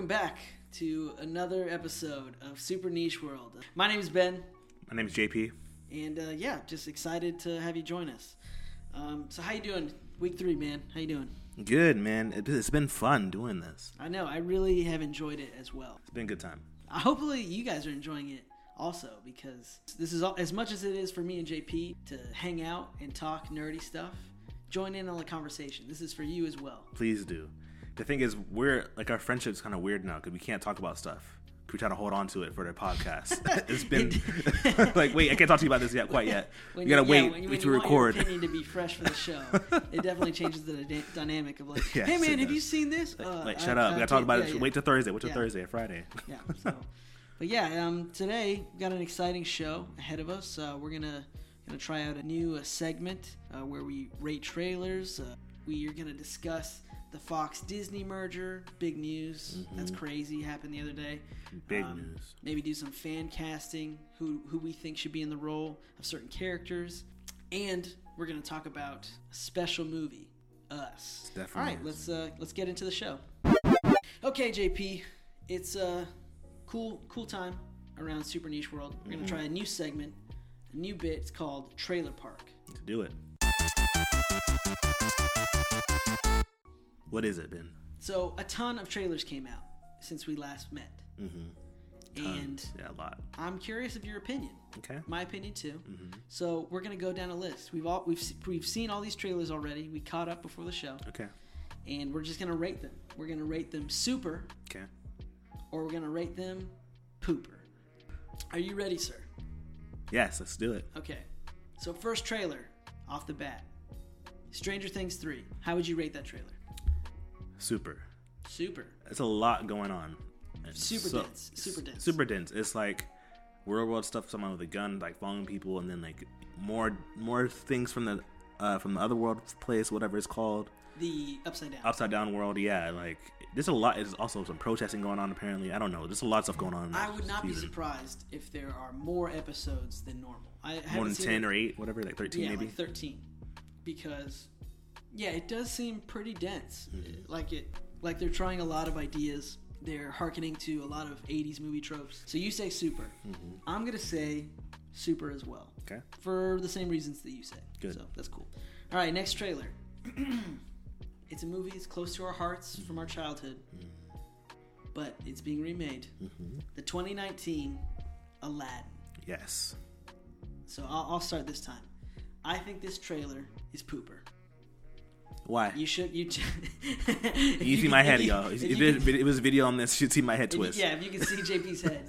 welcome back to another episode of Super Niche World. My name is Ben. My name is JP. And just excited to have you join us. So how you doing? Week 3, man. How you doing? Good, man. It's been fun doing this. I know. I really have enjoyed it as well. It's been a good time. Hopefully you guys are enjoying it also, because this is all, as much as it is for me and JP to hang out and talk nerdy stuff, join in on the conversation. This is for you as well. Please do. The thing is, our friendship's kind of weird now because we can't talk about stuff. We try to hold on to it for the podcast. It's been wait, I can't talk to you about this quite yet. You gotta wait to record. Want your opinion to be fresh for the show. It definitely changes the dynamic of yes, hey man, have you seen this? Wait, shut up. We gotta talk about it. Wait till Thursday. Wait till Thursday or Friday. Yeah. So, but today we got an exciting show ahead of us. We're gonna try out a new segment where we rate trailers. We are gonna discuss the Fox-Disney merger, big news. Mm-hmm. That's crazy. Happened the other day. Big news. Maybe do some fan casting, who we think should be in the role of certain characters. And we're going to talk about a special movie, Us. Definitely. All right, let's get into the show. Okay, JP, it's a cool time around Super Niche World. We're going to try a new segment, a new bit. It's called Trailer Park. Let's do it. What is it, Ben? So a ton of trailers came out since we last met. Mm-hmm. And a lot. I'm curious of your opinion. Okay. My opinion too. Mm-hmm. So we're gonna go down a list. We've seen all these trailers already. We caught up before the show. Okay. And we're just gonna rate them. We're gonna rate them super. Okay. Or we're gonna rate them pooper. Are you ready, sir? Yes, let's do it. Okay. So first trailer off the bat. Stranger Things 3. How would you rate that trailer? Super. It's a lot going on. Super dense. It's like real world stuff. Someone with a gun, like following people, and then like more things from the other world place, whatever it's called. The upside down world. Yeah, like there's a lot. There's also some protesting going on. Apparently, I don't know. There's a lot of stuff going on. I would not be surprised if there are more episodes than normal. More than 10 or 8, whatever, like 13 maybe. Yeah, like 13, because it does seem pretty dense. Mm-hmm. Like they're trying a lot of ideas. They're hearkening to a lot of 80s movie tropes. So you say super. Mm-hmm. I'm going to say super as well. Okay. For the same reasons that you say. Good. So that's cool. All right, next trailer. It's a movie. It's close to our hearts from our childhood. Mm-hmm. But it's being remade. Mm-hmm. The 2019 Aladdin. Yes. So I'll start this time. I think this trailer is pooper. Why? You see my head, y'all. If it was a video on this, you'd see my head twist. If you can see JP's head.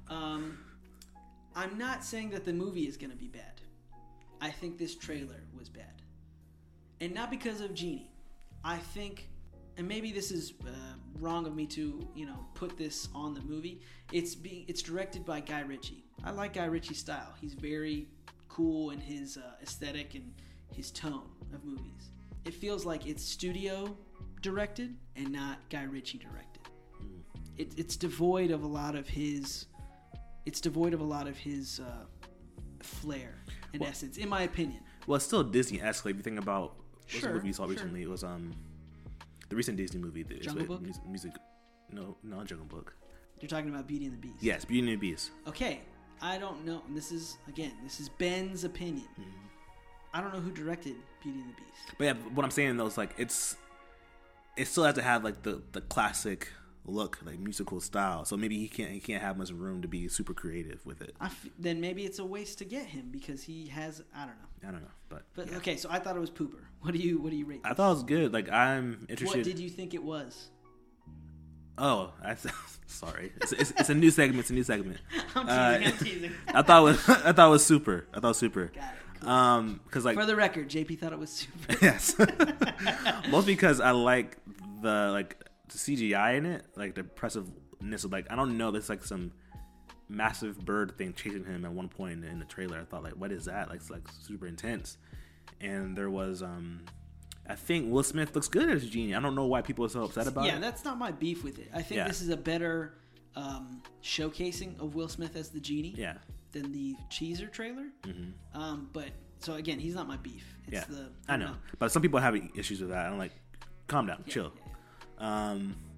I'm not saying that the movie is going to be bad. I think this trailer was bad. And not because of Genie. I think, and maybe this is wrong of me to, put this on the movie. It's directed by Guy Ritchie. I like Guy Ritchie's style. He's very cool in his aesthetic and his tone of movies. It feels like it's studio directed and not Guy Ritchie directed. It's devoid of a lot of his. It's devoid of a lot of his flair and essence, in my opinion. Well, it's still Disney-esque. Like, if you think about what's the movie you saw recently, it was the recent Disney movie. Jungle Book? Music. No, not Jungle Book. You're talking about Beauty and the Beast. Yes, Beauty and the Beast. Okay, I don't know. And this is Ben's opinion. Mm-hmm. I don't know who directed Beauty and the Beast. But yeah, what I'm saying though is like it still has to have like the classic look, like musical style. So maybe he can't have much room to be super creative with it. Then maybe it's a waste to get him because he has I don't know. But yeah. Okay, so I thought it was pooper. What do you rate this? I thought it was good. Like I'm interested. What did you think it was? Oh, sorry. It's a new segment. It's a new segment. I'm teasing. I thought it was super. Got it. Cool. Because like for the record, JP thought it was super. Yes. Most because I like the CGI in it, like the impressiveness of like I don't know. There's like some massive bird thing chasing him at one point in the trailer. I thought like, what is that? Like it's like super intense. And there was I think Will Smith looks good as Genie. I don't know why people are so upset about it. Yeah, that's not my beef with it. I think this is a better showcasing of Will Smith as the Genie than the Cheezer trailer. Mm-hmm. But so again, he's not my beef. It's I know. But some people have issues with that. I'm like, calm down, chill.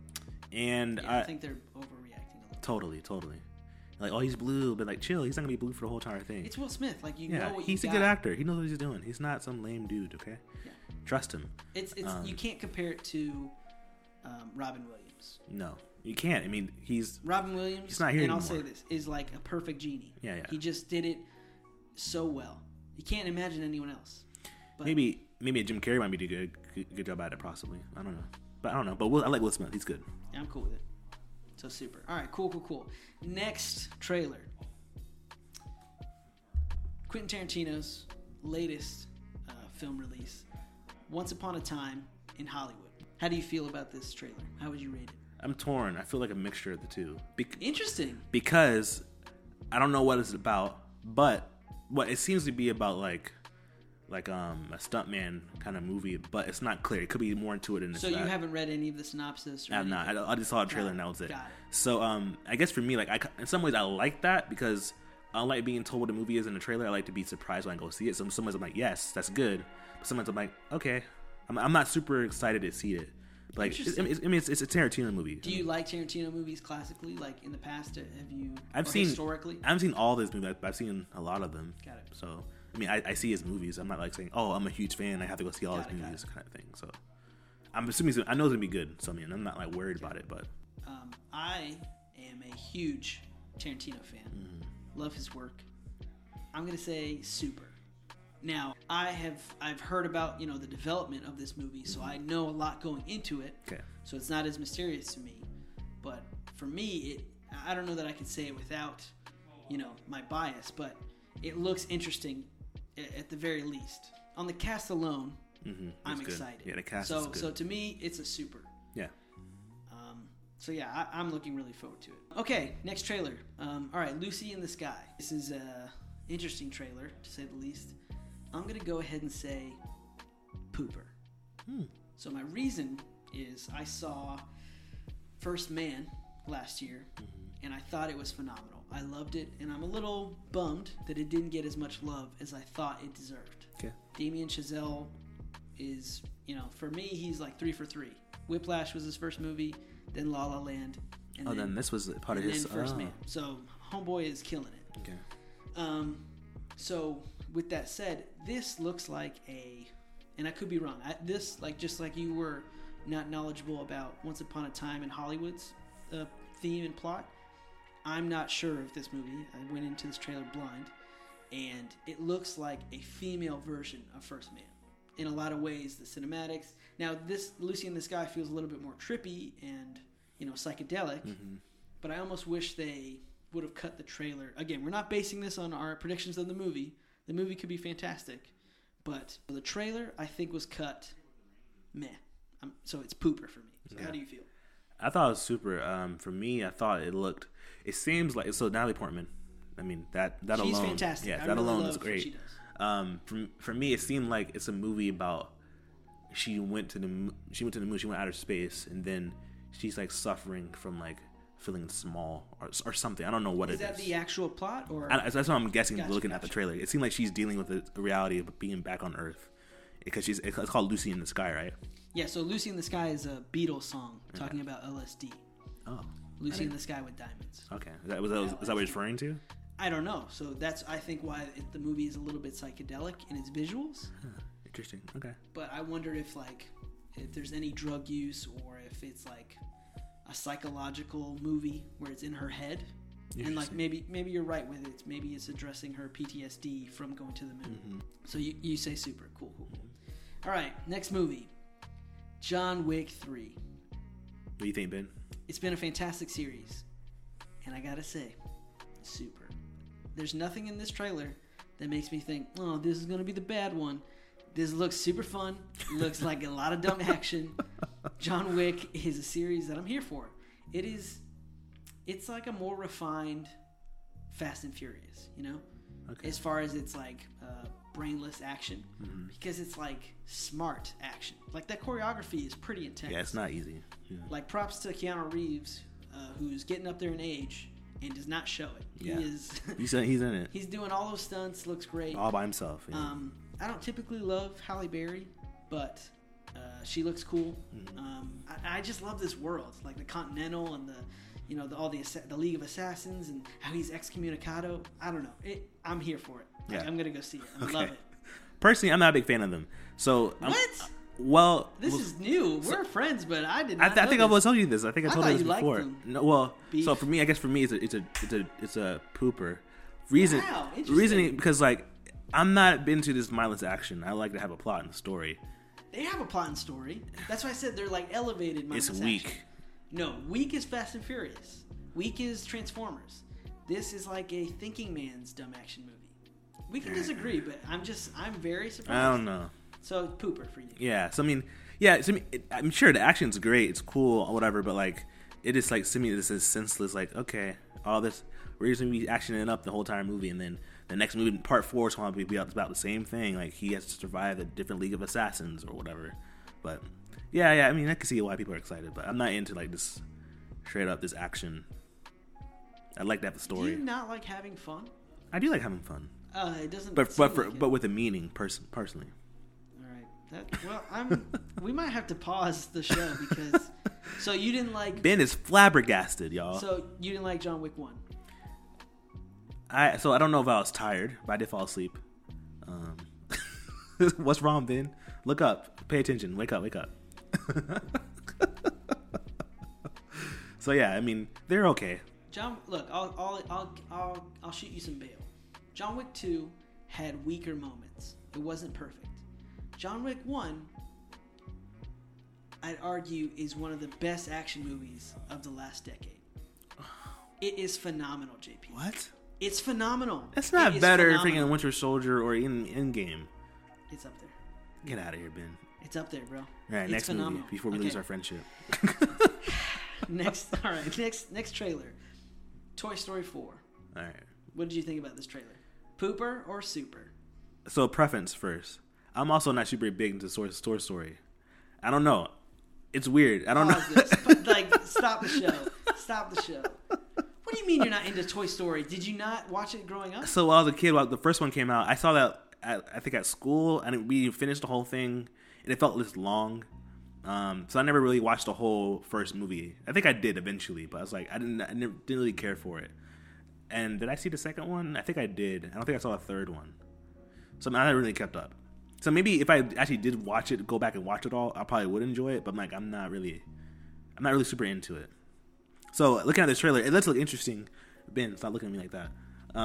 And Yeah, I think they're overreacting a little. Totally. Like, oh, he's blue, but like, chill. He's not gonna be blue for the whole entire thing. It's Will Smith. Like, you know what he's a good actor. He knows what he's doing. He's not some lame dude. Okay, Yeah. Trust him. It's you can't compare it to Robin Williams. No, you can't. I mean, Robin Williams. He's not here and anymore. I'll say this is like a perfect genie. Yeah. He just did it so well. You can't imagine anyone else. But maybe Jim Carrey might be doing a good job at it, possibly. I don't know. But I like Will Smith. He's good. Yeah, I'm cool with it. So super. All right, cool. Next trailer. Quentin Tarantino's latest film release, Once Upon a Time in Hollywood. How do you feel about this trailer? How would you rate it? I'm torn. I feel like a mixture of the two. Interesting. Because I don't know what it's about, but what it seems to be about like a stuntman kind of movie, but it's not clear. It could be more into it. So you haven't read any of the synopsis? Or I'm not. I just saw a trailer and that was it. Got it. So I guess for me, like in some ways, I like that because I don't like being told what the movie is in the trailer. I like to be surprised when I go see it. So sometimes I'm like, yes, that's good. But sometimes I'm like, okay, I'm not super excited to see it. But like, it's a Tarantino movie. Do you like Tarantino movies classically? Like in the past, have you? Historically. I haven't seen all his movies, but I've seen a lot of them. Got it. So I mean, I see his movies. I'm not like saying, oh, I'm a huge fan. I have to go see all his movies, kind of thing. So I'm assuming I know it's gonna be good. So I mean, I'm not like worried about it. But I am a huge Tarantino fan. Love his work. I'm gonna say super. Now I've heard about the development of this movie, so I know a lot going into it. Okay. So it's not as mysterious to me. But for me, I don't know that I can say it without my bias, but it looks interesting at the very least. On the cast alone, I'm excited. Yeah, the cast is good. So to me, it's a super. Yeah. So yeah, I'm looking really forward to it. Okay, next trailer. All right, Lucy in the Sky. This is a interesting trailer, to say the least. I'm going to go ahead and say pooper. So my reason is I saw First Man last year, and I thought it was phenomenal. I loved it, and I'm a little bummed that it didn't get as much love as I thought it deserved. Okay. Damien Chazelle is, for me, he's like 3 for 3. Whiplash was his first movie, then La La Land, and then this was part of his First Man. So Homeboy is killing it. Okay. So with that said, this looks like and I could be wrong. Just like you were not knowledgeable about Once Upon a Time in Hollywood's theme and plot, I'm not sure of this movie. I went into this trailer blind, and it looks like a female version of First Man. In a lot of ways, the cinematics. Now, this Lucy in the Sky feels a little bit more trippy and psychedelic, but I almost wish they would have cut the trailer. Again, we're not basing this on our predictions of the movie. The movie could be fantastic, but the trailer I think was cut meh. So it's pooper for me. So how do you feel? I thought it was super. For me, I thought it seems like, so Natalie Portman, I mean, that She's alone. fantastic. Yeah, I that really alone love is what great. she does. For me, it seemed like it's a movie about she went to the moon, she went outer space, and then she's like suffering from like feeling small or something. I don't know what it is. Is that the actual plot, or that's what I'm guessing. Gotcha, looking at the trailer, it seemed like she's dealing with the reality of being back on Earth because it's called Lucy in the Sky, right? Yeah. So Lucy in the Sky is a Beatles song talking about LSD. Oh. Lucy in the Sky with Diamonds. Okay. Is that what you're referring to? I don't know. So that's, I think, why the movie is a little bit psychedelic in its visuals. Interesting. Okay. But I wonder if there's any drug use, or if it's like a psychological movie where it's in her head. And like maybe you're right with it. Maybe it's addressing her PTSD from going to the moon. So you say super. Cool. All right, next movie. John Wick 3. What do you think, Ben? It's been a fantastic series. And I gotta say, super. There's nothing in this trailer that makes me think, oh, this is gonna be the bad one. This looks super fun. Looks like a lot of dumb action. John Wick is a series that I'm here for. It's like a more refined Fast and Furious, Okay. as far as it's like brainless action, because it's like smart action. Like that choreography is pretty intense. Yeah, it's not easy. Yeah. Like props to Keanu Reeves, who's getting up there in age and does not show it. Yeah. He is. He's in it. He's doing all those stunts. Looks great. All by himself. Yeah. I don't typically love Halle Berry, but She looks cool. Mm-hmm. I just love this world, like the Continental and the League of Assassins and how he's excommunicado. I don't know. I'm here for it. Like, Yeah. I'm gonna go see it. I love it. Personally, I'm not a big fan of them. So What? This is new. We're friends, but I did not. I think I've told you this. I think I told you this thought you before. liked them. No, well, Beef. so for me, I guess for me, it's a pooper. Reasoning because like I'm not into this mindless action. I like to have a plot and story. They have a plot and story. That's why I said they're like elevated. It's mindless weak. action. No, weak is Fast and Furious. Weak is Transformers. This is like a thinking man's dumb action movie. We can disagree, but I'm very surprised. I don't know. So pooper for you. Yeah. So I mean, I'm sure the action's great. It's cool or whatever, but like it is like to me this is senseless. Like okay, all this we're just gonna be actioning it up the whole entire movie, and then the next movie, part 4, is going to be about the same thing. Like he has to survive a different League of Assassins or whatever. But yeah. I mean, I can see why people are excited, but I'm not into like this straight up this action. I like to have the story. Do you not like having fun? I do like having fun. It doesn't. But with a meaning, personally. All right. We might have to pause the show because. So you didn't like. Ben is flabbergasted, y'all. So you didn't like John Wick 1. I don't know if I was tired, but I did fall asleep. What's wrong, Ben? Look up. Pay attention. Wake up. So yeah, I mean they're okay. Look, I'll shoot you some bail. John Wick 2 had weaker moments. It wasn't perfect. John Wick 1, I'd argue, is one of the best action movies of the last decade. It is phenomenal, JP. What? It's phenomenal. That's not better freaking Winter Soldier or Endgame. It's up there. Get out of here, Ben. It's up there, bro. All right, it's next phenomenal. movie before we lose our friendship. Next trailer. Toy Story 4. All right. What did you think about this trailer? Pooper or super? So preference first. I'm also not super big into Toy Story. I don't know. It's weird. I don't know. Like, stop the show. Stop the show. What do you mean you're not into Toy Story? Did you not watch it growing up? So while I was a kid, while the first one came out, I saw that I think at school, and we finished the whole thing, and it felt this long. So I never really watched the whole first movie. I think I did eventually, but I was like, I didn't really care for it. And did I see the second one? I think I did. I don't think I saw the third one. So I never really kept up. So maybe if I actually did watch it, go back and watch it all, I probably would enjoy it. But I'm like, I'm not really super into it. So looking at this trailer, it does look interesting. Ben, stop looking at me like that.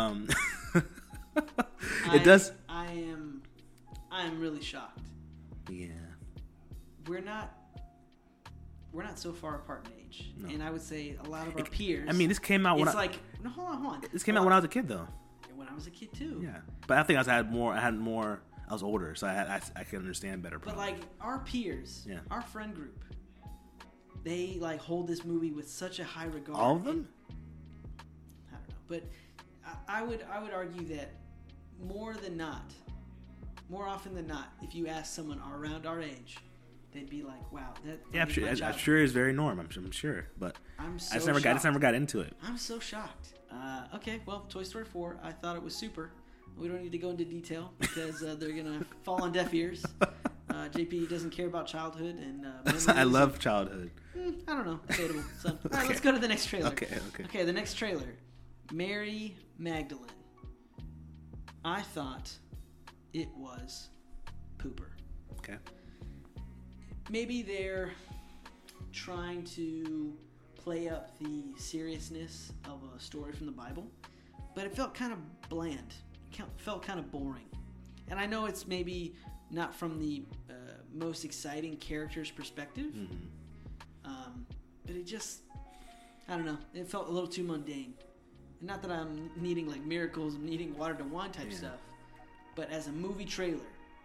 It does. I am really shocked. Yeah. We're not so far apart in age, No. and I would say a lot of our peers. I mean, this came out when hold on. This came out when I was a kid, though. When I was a kid too. Yeah, but I think I was older, so I could understand better. But like our peers, Yeah. our friend group, they like hold this movie with such a high regard. All of them? I don't know, but I would argue that more often than not, if you ask someone around our age, they'd be like, "Wow, that." Yeah, I'm sure it's very norm. I'm sure, but I just never got into it. I'm so shocked. Okay, well, Toy Story 4, I thought it was super. We don't need to go into detail because they're gonna fall on deaf ears. JP doesn't care about childhood and. I love childhood. I don't know, debatable. So, all right, let's go to the next trailer. Okay. The next trailer, Mary Magdalene. I thought it was pooper. Okay. Maybe they're trying to play up the seriousness of a story from the Bible, but it felt kind of bland. It felt kind of boring. And I know it's maybe not from the most exciting character's perspective, but it just, I don't know, it felt a little too mundane. And not that I'm needing like miracles and needing water to wine type stuff, but as a movie trailer,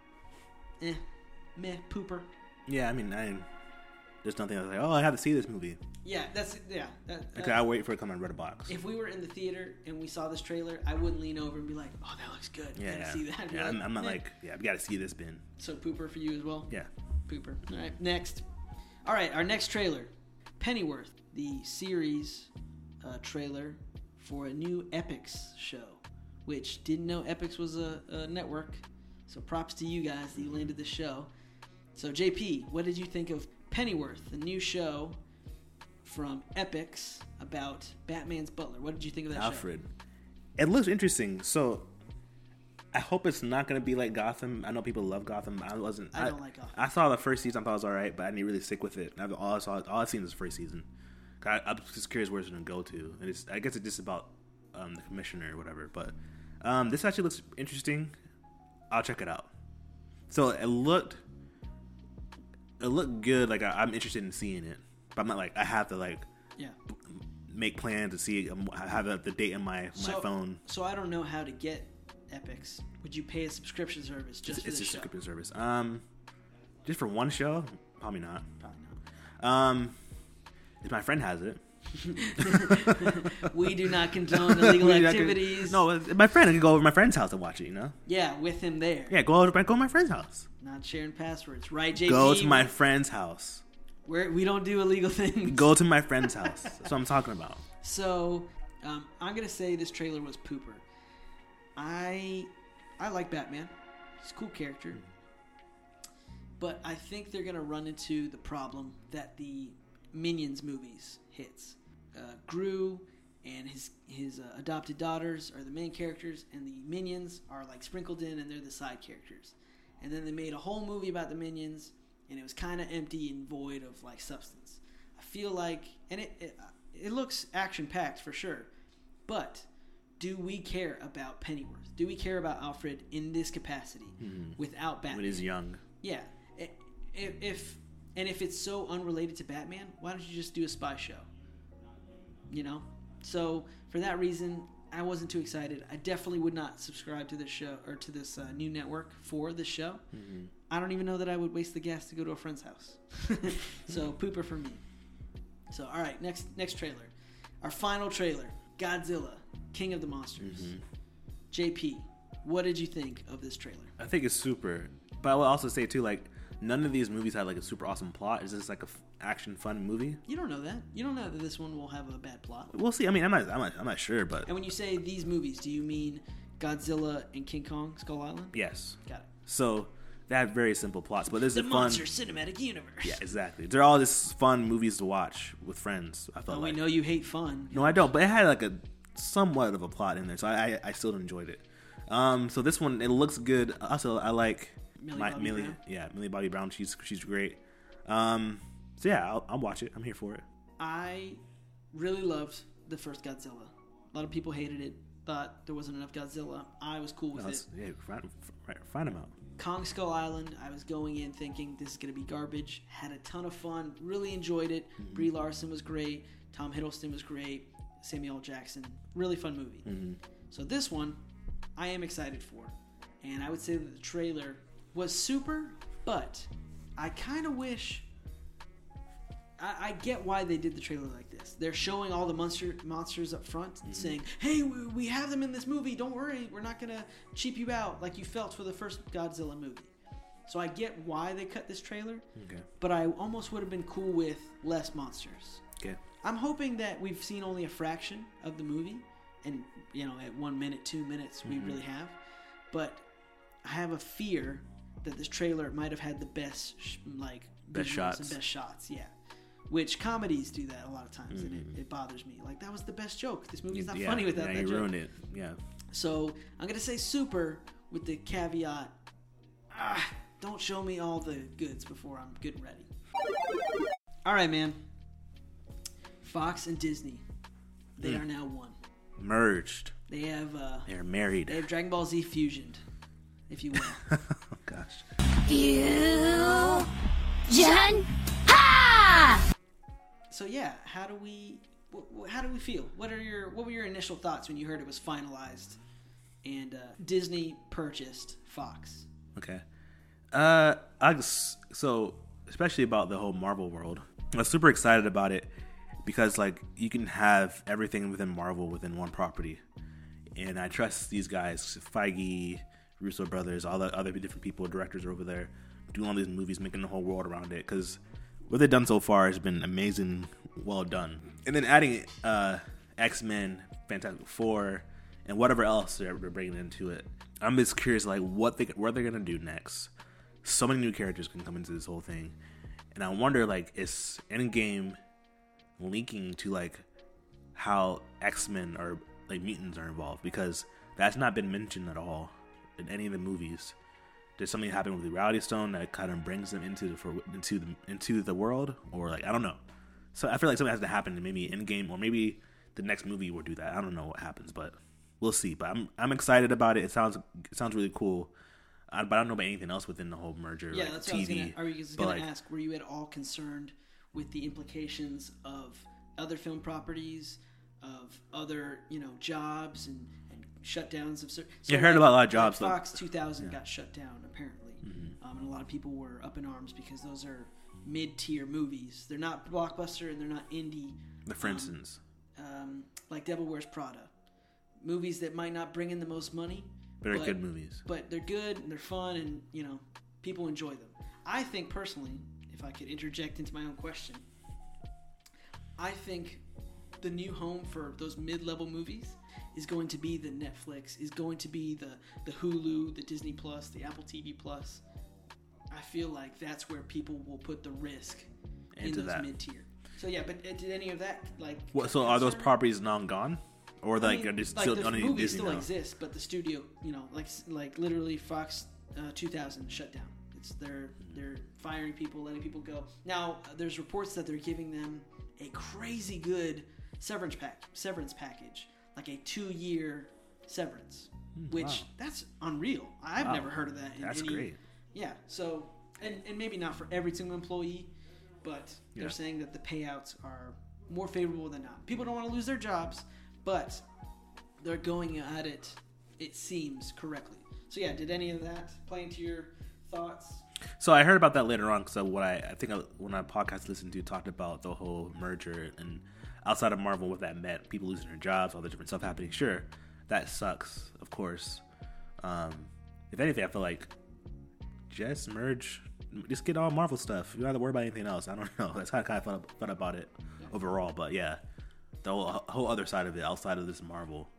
meh, pooper. Yeah, I mean, there's nothing that's like, oh, I have to see this movie. Yeah, Okay, I'll wait for it to come on Redbox. If we were in the theater and we saw this trailer, I wouldn't lean over and be like, "Oh, that looks good. Yeah, see that." Yeah, I'm not like, we got to see this, Ben. So pooper for you as well. Yeah, pooper. All right, next. All right, our next trailer, Pennyworth, the series trailer for a new Epix show, which didn't know Epix was a network. So props to you guys that you landed the show. So, JP, what did you think of Pennyworth, the new show from Epix about Batman's butler? What did you think of that Alfred. It looks interesting. So, I hope it's not going to be like Gotham. I know people love Gotham. I don't like Gotham. I saw the first season. I thought it was all right, but I didn't really stick with it. All I've seen is the first season. I'm just curious where it's going to go to. And I guess it's just about the commissioner or whatever. But this actually looks interesting. I'll check it out. So it looked good. Like I'm interested in seeing it, but I'm not like I have to make plans to see. I have the date in my phone. So I don't know how to get Epix. Would you pay a subscription service just for this show? It's a subscription service. Just for one show? Probably not. If my friend has it. We do not condone illegal activities. No, my friend, I can go over to my friend's house and watch it, Yeah, with him there. Yeah, go to my friend's house. Not sharing passwords. Right, JP? Go to my friend's house. We don't do illegal things. Go to my friend's house. That's what I'm talking about. So, I'm going to say this trailer was pooper. I like Batman. He's a cool character. But I think they're going to run into the problem that the Minions movies hits. Gru and his adopted daughters are the main characters, and the Minions are like sprinkled in, and they're the side characters. And then they made a whole movie about the Minions, and it was kind of empty and void of like substance. I feel like, and it looks action-packed for sure, but do we care about Pennyworth? Do we care about Alfred in this capacity without Batman? When he's young. Yeah. If it's so unrelated to Batman, why don't you just do a spy show? So for that reason, I wasn't too excited. I definitely would not subscribe to this show or to this new network for this show. I don't even know that I would waste the gas to go to a friend's house. So pooper for me. So all right, next trailer, our final trailer, Godzilla, King of the Monsters. JP, what did you think of this trailer? I think it's super, but I will also say too, like, none of these movies had like a super awesome plot. It's just like a action fun movie. You don't know that. You don't know that this one will have a bad plot. We'll see. I mean, I'm not sure, but. And when you say these movies, do you mean Godzilla and King Kong Skull Island? Yes. Got it. So they have very simple plots, but this is the fun. Monster Cinematic Universe. Yeah, exactly. They're all just fun movies to watch with friends. I felt we know you hate fun. No, I don't. But it had like a somewhat of a plot in there, so I still enjoyed it. So this one, it looks good. Also, I like Millie Bobby Brown. She's great. So yeah, I'll watch it. I'm here for it. I really loved the first Godzilla. A lot of people hated it, thought there wasn't enough Godzilla. I was cool with it. Yeah, find them out. Kong Skull Island, I was going in thinking this is going to be garbage. Had a ton of fun. Really enjoyed it. Brie Larson was great. Tom Hiddleston was great. Samuel L. Jackson. Really fun movie. So this one, I am excited for. And I would say that the trailer was super, but I kind of wish... I get why they did the trailer like this. They're showing all the monsters up front and saying, hey, we have them in this movie. Don't worry. We're not going to cheap you out like you felt for the first Godzilla movie. So I get why they cut this trailer, but I almost would have been cool with less monsters. Okay. I'm hoping that we've seen only a fraction of the movie, and at 1 minute, 2 minutes, we really have. But I have a fear that this trailer might have had the best shots. And best shots, yeah. Which comedies do that a lot of times, and it bothers me. Like, that was the best joke. This movie's not funny without that joke. You ruined it. Yeah. So I'm gonna say super with the caveat: don't show me all the goods before I'm good and ready. All right, man. Fox and Disney, they are now one. Merged. They have. They're married. They have Dragon Ball Z fusioned, if you will. Oh gosh. Fusion. Ha! So yeah, how do we feel? What were your initial thoughts when you heard it was finalized and Disney purchased Fox? Okay. So especially about the whole Marvel world, I was super excited about it because like you can have everything within Marvel within one property, and I trust these guys, Feige, Russo brothers, all the other different people, directors are over there doing all these movies, making the whole world around it, because what they've done so far has been amazing, well done. And then adding X-Men, Fantastic Four, and whatever else they're bringing into it. I'm just curious, like what they're gonna do next. so many new characters can come into this whole thing, and I wonder like is Endgame linking to like how X-Men or like mutants are involved, because that's not been mentioned at all in any of the movies. Did something happen with the Reality Stone that kind of brings them into the world, or like I don't know. So I feel like something has to happen in maybe Endgame, or maybe the next movie will do that. I don't know what happens, but we'll see. But I'm excited about it. It sounds really cool. But I don't know about anything else within the whole merger. Yeah, like that's TV. what I was going to ask. Were you at all concerned with the implications of other film properties, of other jobs and shutdowns of certain? So heard about a lot of jobs. Fox 2000 got shut down apparently, and a lot of people were up in arms because those are mid-tier movies. They're not blockbuster and they're not indie. For instance, like Devil Wears Prada, movies that might not bring in the most money, but they're good movies. But they're good and they're fun, and people enjoy them. I think personally, if I could interject into my own question, I think the new home for those mid-level movies is going to be the Netflix, is going to be the Hulu, the Disney Plus, the Apple TV Plus. I feel like that's where people will put the risk into those mid-tier. So yeah, but did any of that So are those properties now gone, or are they still the on movies Disney still now? exist, but the studio, like literally Fox 2000 shut down. They're firing people, letting people go. Now there's reports that they're giving them a crazy good severance package, like a 2-year severance, which that's unreal. I've never heard of that. That's great. Yeah. So and maybe not for every single employee, but they're saying that the payouts are more favorable than not. People don't want to lose their jobs, but they're going at it, it seems, correctly. So yeah, did any of that play into your thoughts? So I heard about that later on, because I think when a podcast listened to talked about the whole merger, and outside of Marvel, what that meant, people losing their jobs, all the different stuff happening. Sure, that sucks, of course. If anything, I feel like just merge, just get all Marvel stuff. You don't have to worry about anything else. I don't know. That's how I kind of thought about it overall. But yeah, the whole other side of it, outside of this Marvel,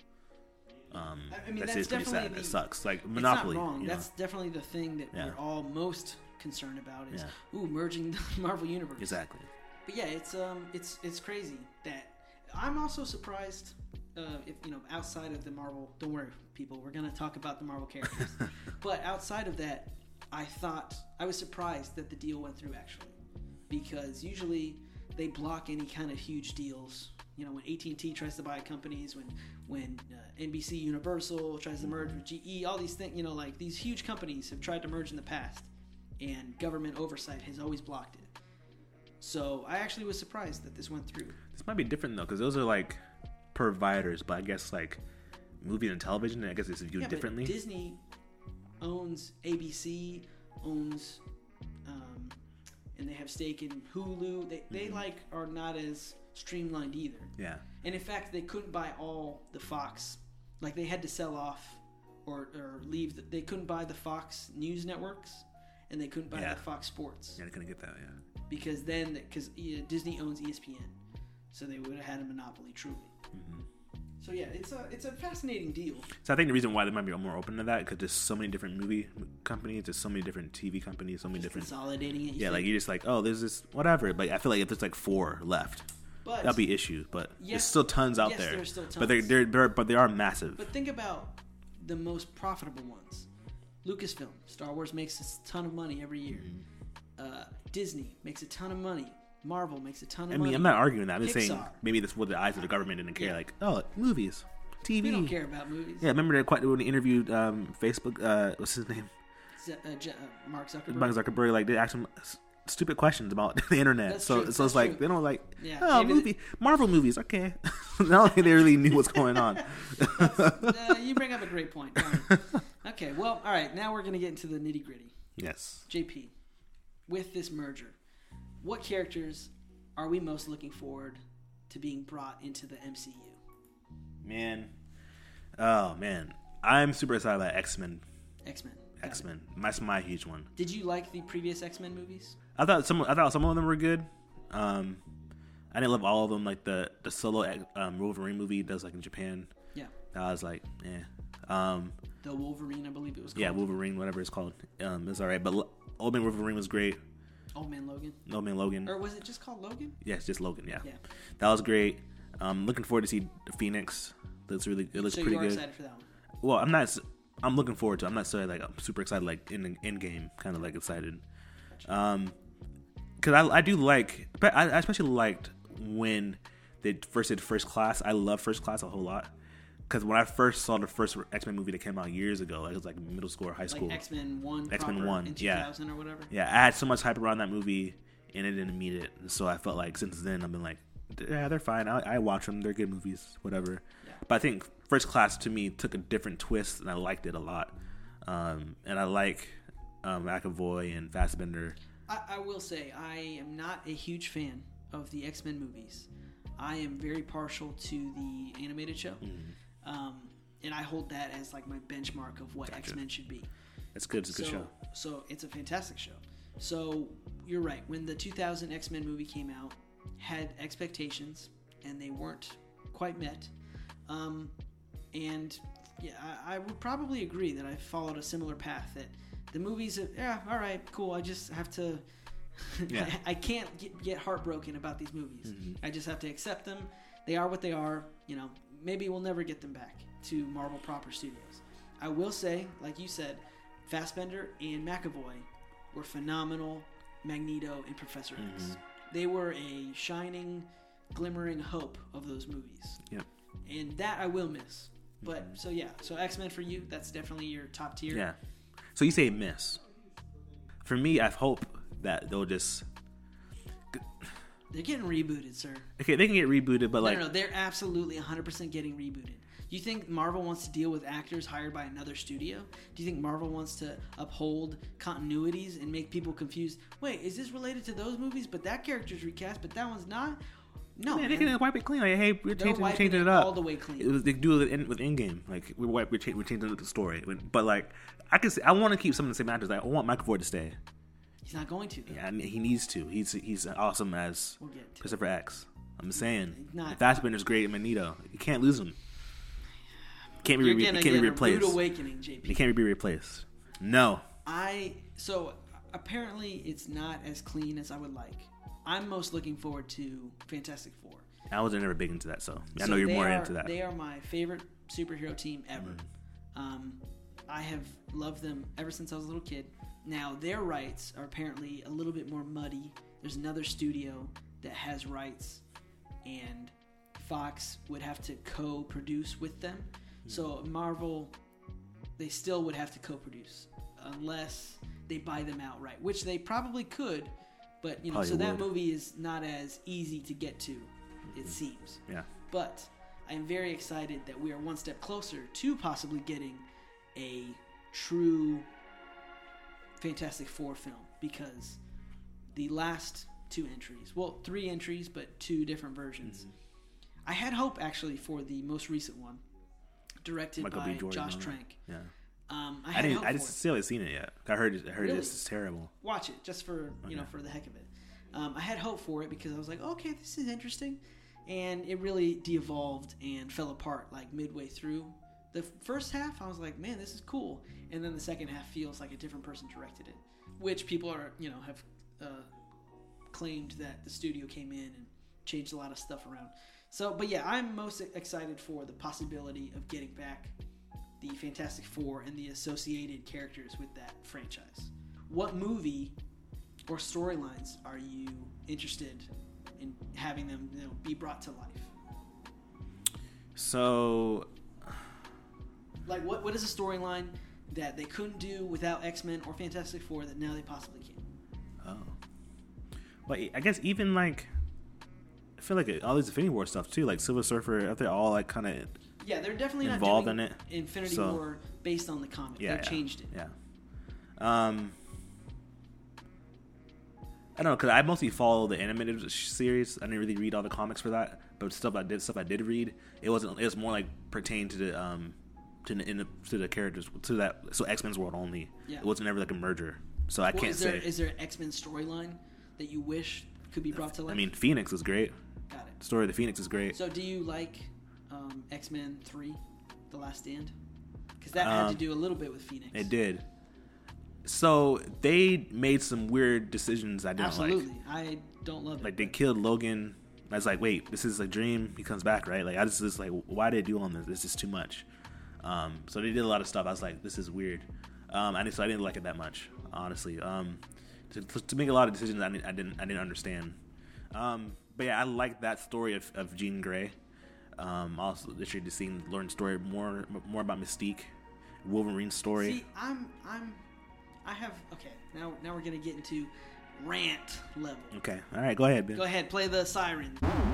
that's pretty sad. It sucks. Like Monopoly. It's not wrong. That's definitely the thing that we're all most concerned about is merging the Marvel universe. Exactly. But yeah, it's crazy that I'm also surprised. If outside of the Marvel, don't worry, people, we're gonna talk about the Marvel characters. But outside of that, I was surprised that the deal went through actually, because usually they block any kind of huge deals. When AT&T tries to buy companies, when NBC Universal tries to merge with GE, all these things, like these huge companies have tried to merge in the past, and government oversight has always blocked it. So I actually was surprised that this went through. This might be different though, because those are like providers, but I guess like movie and television, I guess it's viewed differently. But Disney owns ABC, owns, and they have stake in Hulu. They are not as streamlined either. Yeah. And in fact, they couldn't buy all the Fox. Like they had to sell off or leave. They couldn't buy the Fox News networks, and they couldn't buy the Fox Sports. Yeah, they couldn't get that. Yeah. Because Disney owns ESPN, so they would have had a monopoly truly. Mm-hmm. So yeah, it's a fascinating deal. So I think the reason why they might be more open to that, because there's so many different movie companies, there's so many different TV companies, so many different consolidating it. Yeah, like you're just like, oh, there's this whatever. But I feel like if there's like 4 left, that'll be issues. But there's still tons out there. There's still tons. But they are massive. But think about the most profitable ones. Lucasfilm, Star Wars makes a ton of money every year. Mm-hmm. Disney makes a ton of money. Marvel makes a ton of money. I'm not arguing that. I'm just saying maybe that's what the eyes of the government didn't care. Like, oh, movies, TV. We don't care about movies. Yeah, remember when they interviewed Facebook, what's his name? Mark Zuckerberg. Mark Zuckerberg, like they asked him stupid questions about the internet. That's true. It's like they don't like Marvel movies. Okay, I don't think they really knew what's going on. You bring up a great point. Okay, well, all right. Now we're gonna get into the nitty gritty. Yes. JP, with this merger, what characters are we most looking forward to being brought into the MCU? Man, I'm super excited about X-Men. X-Men. That's my huge one. Did you like the previous X-Men movies? I thought some of them were good. I didn't love all of them. Like the solo Wolverine movie he does like in Japan. Yeah. I was like, The Wolverine, I believe it was called. Yeah, Wolverine, whatever it's called. It's all right. But Old Man Wolverine was great. Old Man Logan. Old Man Logan. Or was it just called Logan? Yes, just Logan. Yeah. Yeah. That was great. Looking forward to see Phoenix. It looks pretty So good. you are excited for that one? Well, I'm looking forward to it. I'm not so like I'm super excited like in the end game, kind of like excited. Because I do like, but I especially liked when they first did First Class. I love First Class a whole lot. Because when I first saw the first X-Men movie that came out years ago, like it was like middle school or high school. Like X-Men 1 X-Men 1, in 2000 or whatever? Yeah, I had so much hype around that movie, and it didn't meet it. And so I felt like since then, I've been like, yeah, they're fine. I watch them. They're good movies, whatever. Yeah. But I think First Class, to me, took a different twist, and I liked it a lot. And I like McAvoy and Fassbender. I will say, I am not a huge fan of the X-Men movies. I am very partial to the animated show. Mm-hmm. And I hold that as like my benchmark of what X-Men should be. It's good. It's a good show. So it's a fantastic show. So you're right. When the 2000 X-Men movie came out, had expectations, and they weren't quite met. And yeah, I would probably agree that I followed a similar path. That the movies, all right, cool. I just have to. Yeah. I can't get heartbroken about these movies. Mm-hmm. I just have to accept them. They are what they are. You know. Maybe we'll never get them back to Marvel proper studios. I will say, like you said, Fassbender and McAvoy were phenomenal. Magneto and Professor X. Mm-hmm. They were a shining, glimmering hope of those movies. Yep. And that I will miss. But so X-Men for you, that's definitely your top tier. Yeah. So you say miss. For me, I hope that they'll just. They're getting rebooted, sir. Okay, they can get rebooted, but No, they're absolutely 100% getting rebooted. Do you think Marvel wants to deal with actors hired by another studio? Do you think Marvel wants to uphold continuities and make people confused? Wait, is this related to those movies? But that character's recast, but that one's not? No, man, they can wipe it clean. Like, hey, we're changing it up all the way clean. It was, they do it with Endgame. Like we're changing the story. But like, I want to keep some of the same actors. Like, I want McAvoy to stay. He's not going to, though. Yeah, I mean, he needs to. He's awesome as Christopher X. I'm saying. Fassbender's great at Magneto. You can't lose him. Can't be replaced. Rude awakening, JP. He can't be replaced. No. So apparently it's not as clean as I would like. I'm most looking forward to Fantastic Four. I was never big into that, so I know you're more into that. They are my favorite superhero team ever. I have loved them ever since I was a little kid. Now, their rights are apparently a little bit more muddy. There's another studio that has rights, and Fox would have to co-produce with them. So Marvel, they still would have to co-produce unless they buy them outright, which they probably could. But that movie is not as easy to get to, it seems. Yeah. But I am very excited that we are one step closer to possibly getting a true Fantastic Four film, because the last 2 entries, 3 entries, but 2 different versions. Mm-hmm. I had hope actually for the most recent one, directed by Josh Trank. Yeah. I still haven't seen it yet. I heard really? It's terrible. Watch it just for for the heck of it. I had hope for it because I was like, okay, this is interesting, and it really de-evolved and fell apart like midway through. The first half, I was like, man, this is cool. And then the second half feels like a different person directed it, which people are, have claimed that the studio came in and changed a lot of stuff around. So, but yeah, I'm most excited for the possibility of getting back the Fantastic Four and the associated characters with that franchise. What movie or storylines are you interested in having them be brought to life? So, like, what is a storyline that they couldn't do without X-Men or Fantastic Four that now they possibly can? Oh. Well, I guess even, like, I feel like all these Infinity War stuff, too, like Silver Surfer, they're all, like, kind of yeah, they're definitely involved not doing in it. Infinity War based on the comic. They've changed it. Yeah. I don't know, because I mostly follow the animated series. I didn't really read all the comics for that, but stuff I did read, it was more like pertained to the to the characters, to that, so X-Men's world only. Yeah. It wasn't ever like a merger, so I can't say. Is there an X-Men storyline that you wish could be brought to life? I mean, Phoenix is great. Got it. The story of the Phoenix is great. So do you like X-Men 3, The Last Stand? Because that had to do a little bit with Phoenix. It did. So they made some weird decisions I didn't like. Absolutely. I don't love it. Like they killed Logan. I was like, wait, this is a dream. He comes back, right? Like I just like, why did they do all this? This is too much. So they did a lot of stuff. I was like, this is weird. So I didn't like it that much, honestly. To make a lot of decisions, I didn't understand. But yeah, I like that story of Jean Grey. Also, this year, just seeing Lauren's story more about Mystique, Wolverine's story. See, okay. Now we're gonna get into rant level. Okay, all right, go ahead, Ben. Go ahead, play the siren.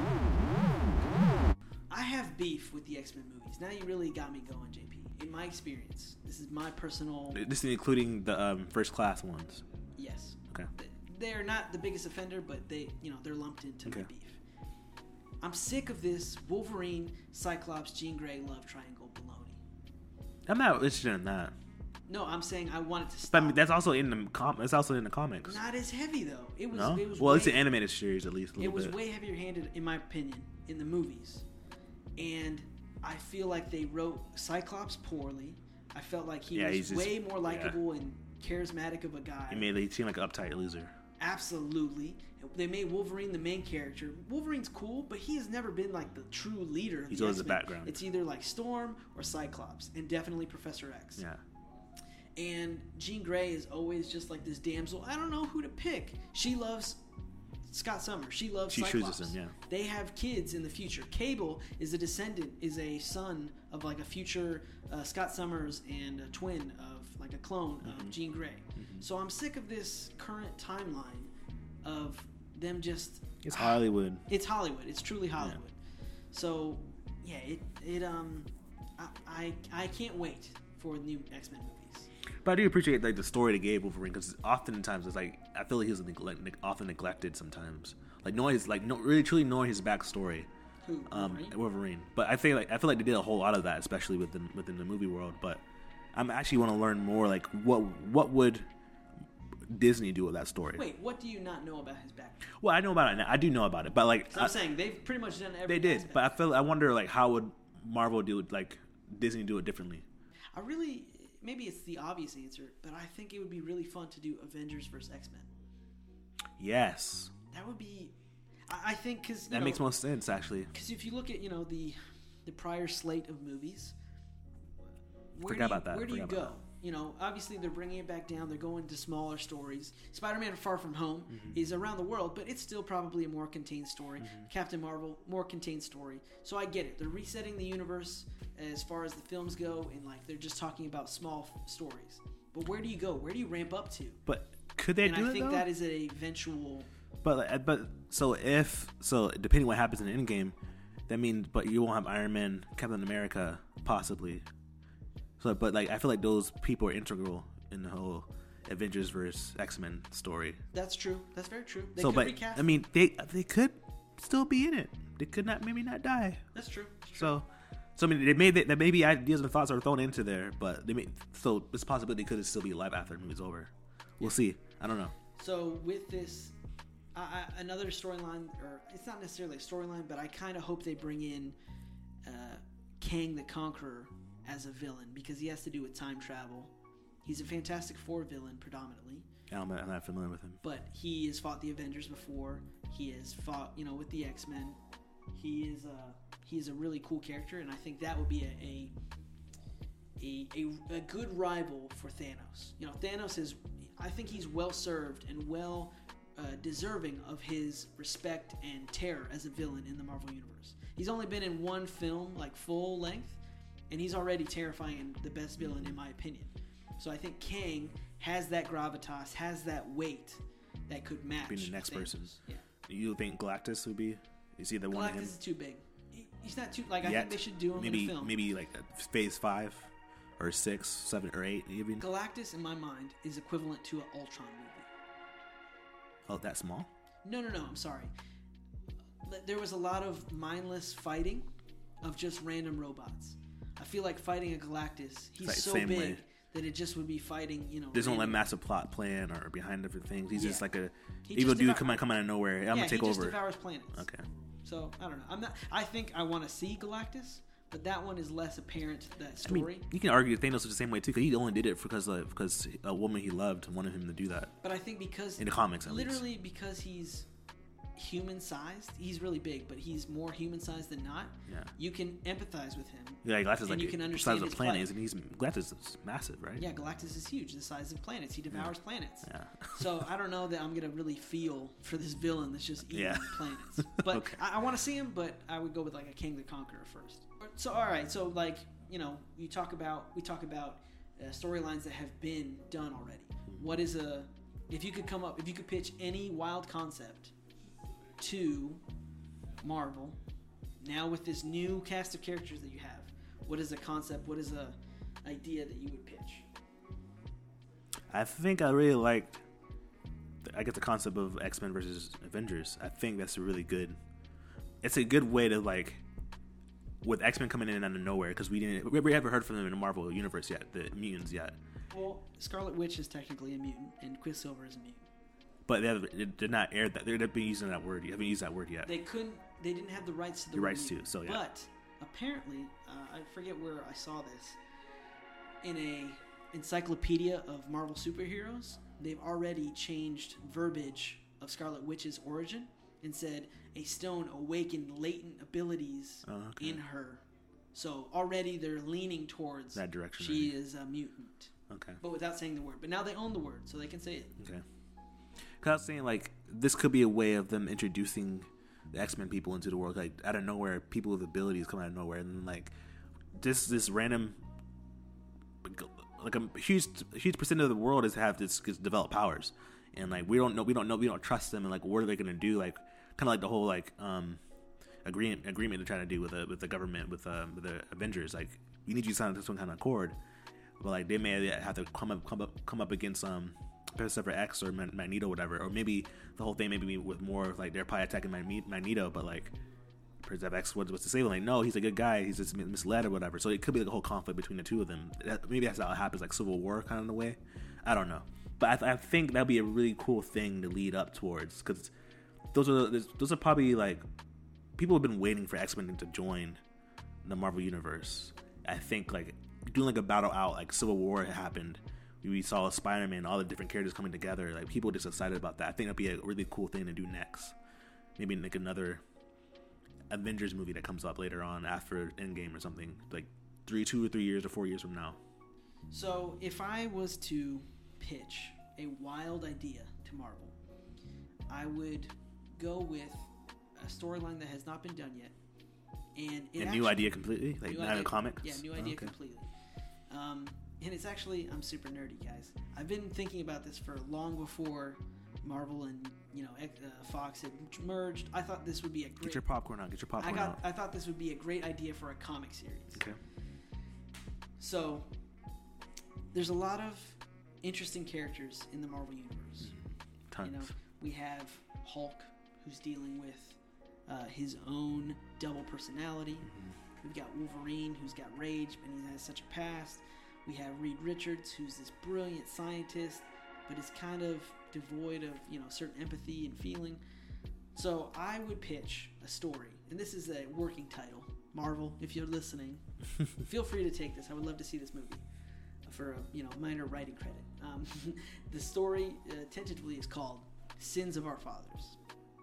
I have beef with the X-Men movies. Now you really got me going, JP. In my experience, this is my personal. This is including the first class ones. Yes. Okay. They're not the biggest offender, but they're lumped into my beef. I'm sick of this Wolverine, Cyclops, Jean Grey love triangle baloney. I'm not interested in that. No, I'm saying I want it to stop. But I mean, that's also in the comics. Not as heavy though. It was. No? It was. Well, it's an animated series at least. It was way heavier handed, in my opinion, in the movies, and I feel like they wrote Cyclops poorly. I felt like he was way more likable and charismatic of a guy. He made seem like an uptight loser. Absolutely. They made Wolverine the main character. Wolverine's cool, but he has never been like the true leader of He's the always the X-Men. background. It's either like Storm or Cyclops, and definitely Professor X. Yeah. And Jean Grey is always just like this damsel. I don't know who to pick. She loves Scott Summers. She loves Cyclops. Chooses him, yeah. They have kids in the future. Cable is a son of like a future Scott Summers and a twin of like a clone of Jean Grey. Mm-hmm. So I'm sick of this current timeline of them just. It's Hollywood. It's Hollywood. It's truly Hollywood. Yeah. So yeah, I can't wait for new X-Men movies. But I do appreciate like the story they gave Wolverine, because oftentimes it's like I feel like he was often neglected sometimes. Like really truly knowing his backstory. Who? Wolverine. But I feel like they did a whole lot of that, especially within the movie world. But I'm actually want to learn more. Like what would Disney do with that story? Wait, what do you not know about his backstory? Well, I know about it now. I do know about it, but like I'm saying they've pretty much done everything. They did, but I wonder like how would Marvel do it? Like Disney do it differently? Maybe it's the obvious answer, but I think it would be really fun to do Avengers vs. X-Men. Yes. That would be... I think because... That makes most sense, actually. Because if you look at, the prior slate of movies, where do you go? Obviously they're bringing it back down. They're going to smaller stories. Spider-Man Far From Home is around the world, but it's still probably a more contained story. Captain Marvel, more contained story. So I get it. They're resetting the universe as far as the films go, and like they're just talking about small stories. But where do you go? Where do you ramp up to? But could they do it, And I think though? that is an eventual... But depending what happens in Endgame, that means you won't have Iron Man, Captain America, possibly. So, but like I feel like those people are integral in the whole Avengers vs. X-Men story. That's true. That's very true. They could recast. I mean, they could still be in it. They could maybe not die. That's true. So I mean, they made that maybe ideas and thoughts are thrown into there, but so it's a possibility they could still be alive after the movie's over. We'll see. I don't know. So with this, another storyline, or it's not necessarily a storyline, but I kind of hope they bring in Kang the Conqueror as a villain, because he has to do with time travel. He's a Fantastic Four villain predominantly. I'm not familiar with him. But he has fought the Avengers before. He has fought, with the X-Men. He's a really cool character, and I think that would be a good rival for Thanos. Thanos I think he's well served and well deserving of his respect and terror as a villain in the Marvel Universe. He's only been in one film, like full length, and he's already terrifying and the best villain in my opinion. So I think Kang has that gravitas, has that weight that could match being the next Thanos. person. Yeah. You think Galactus would be? Is he the one? Galactus is too big. He's not too I think they should do him in a film. Maybe like Phase 5 or 6, 7 or 8 even. Galactus in my mind is equivalent to an Ultron movie. Oh, that small? No, I'm sorry. There was a lot of mindless fighting of just random robots. I feel like fighting a Galactus, he's like so same big way. that it just would be fighting, There's no like massive plot plan or behind different things. He's just like a He evil just dude come out of nowhere. I'm gonna take he over. just devours planets. Okay. So I don't know. I think I want to see Galactus, but that one is less apparent. That I story. mean, you can argue Thanos was the same way too, because he only did it because a woman he loved wanted him to do that. But I think because in the comics, at literally least. because he's human sized, he's really big, but he's more human sized than not. Yeah. You can empathize with him. Yeah, Galactus is and you can the understand size of his the planet, plight. and Galactus is massive, right? Yeah, Galactus is huge, the size of planets. He devours planets. Yeah. So I don't know that I'm gonna really feel for this villain that's just eating Yeah. planets. But Okay. I want to see him, but I would go with like a King the Conqueror first. So all right, so like we talk about storylines that have been done already. What is if you could pitch any wild concept to Marvel now with this new cast of characters that you have, what is a concept? What is a idea that you would pitch? I think I really liked, the concept of X-Men versus Avengers. I think that's a really good. It's a good way to with X-Men coming in out of nowhere, because we haven't heard from them in the Marvel universe yet, the mutants yet. Well, Scarlet Witch is technically a mutant, and Quicksilver is a mutant. But they did not air that. They've been using that word. You haven't used that word yet. They didn't have the rights to the The word rights to, mutant. so yeah. But apparently, I forget where I saw this in a encyclopedia of Marvel superheroes. They've already changed verbiage of Scarlet Witch's origin and said a stone awakened latent abilities in her. So already they're leaning towards that direction. She is a mutant. Okay. But without saying the word. But now they own the word, so they can say it. Okay. Because I was saying, this could be a way of them introducing the X-Men people into the world. Out of nowhere, people with abilities come out of nowhere. And then, this random, a huge percent of the world have this developed powers. And, we don't trust them. And, what are they going to do? Kind of like the whole, agreement they're trying to do with the government, with the Avengers. We need you to sign some kind of accord. But, they may have to come up against, Professor X or Magneto, whatever, or maybe the whole thing maybe with more of they're probably attacking Magneto, but Professor X what's to say? No, he's a good guy. He's just misled or whatever. So it could be a whole conflict between the two of them. Maybe that's how it happens, Civil War kind of in a way. I don't know, but I think that'd be a really cool thing to lead up towards, because those are probably people have been waiting for X-Men to join the Marvel universe. I think doing a battle out Civil War happened. We saw Spider-Man, all the different characters coming together. People are just excited about that. I think that'd be a really cool thing to do next. Maybe another Avengers movie that comes up later on after Endgame or something, 2 or 3 years or 4 years from now. So if I was to pitch a wild idea to Marvel, I would go with a storyline that has not been done yet, and new idea completely, new not idea, in comics. Yeah, new idea completely. And it's actually, I'm super nerdy, guys. I've been thinking about this for long before Marvel and Fox had merged. I thought this would be a great. Get your popcorn out. I thought this would be a great idea for a comic series. Okay. So there's a lot of interesting characters in the Marvel universe. Tons. We have Hulk, who's dealing with his own double personality. We've got Wolverine, who's got rage, and he has such a past. We have Reed Richards, who's this brilliant scientist, but is kind of devoid of, certain empathy and feeling. So I would pitch a story, and this is a working title. Marvel, if you're listening, feel free to take this. I would love to see this movie for a minor writing credit. The story tentatively is called Sins of Our Fathers.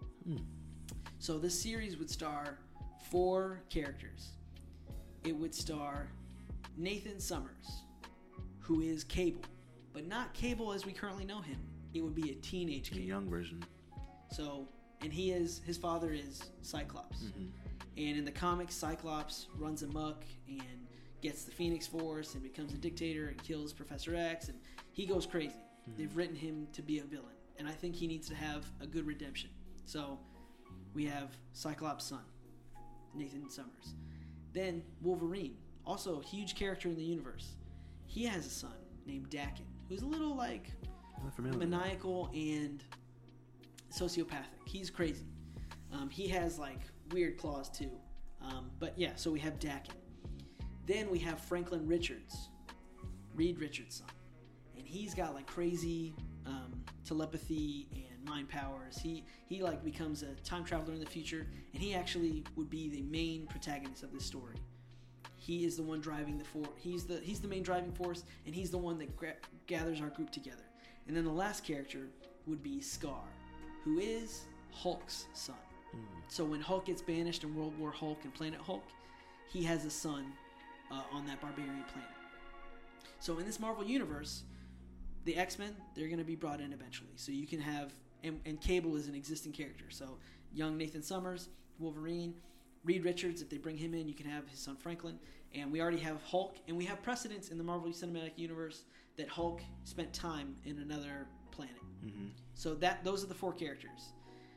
So this series would star 4 characters. It would star Nathan Summers, who is Cable, but not Cable as we currently know him. It would be a teenage Cable. A young version. So, and his father is Cyclops. And in the comics, Cyclops runs amok and gets the Phoenix Force and becomes a dictator and kills Professor X, and he goes crazy. They've written him to be a villain, and I think he needs to have a good redemption. So we have Cyclops' son, Nathan Summers. Then Wolverine, also a huge character in the universe. He has a son named Daken, who's a little maniacal and sociopathic. He's crazy. He has weird claws too. But yeah, so we have Daken. Then we have Franklin Richards, Reed Richards' son, and he's got crazy telepathy and mind powers. He becomes a time traveler in the future, and he actually would be the main protagonist of this story. he is the one driving the force. He's the main driving force, and he's the one that gathers our group together. And then the last character would be Scar, who is Hulk's son. So when Hulk gets banished in World War Hulk and Planet Hulk, he has a son on that barbarian planet. So in this Marvel universe, the X-Men, they're going to be brought in eventually. So you can have, and Cable is an existing character. So young Nathan Summers, Wolverine, Reed Richards, if they bring him in, you can have his son Franklin. And we already have Hulk, and we have precedents in the Marvel Cinematic Universe that Hulk spent time in another planet. Mm-hmm. So those are the 4 characters.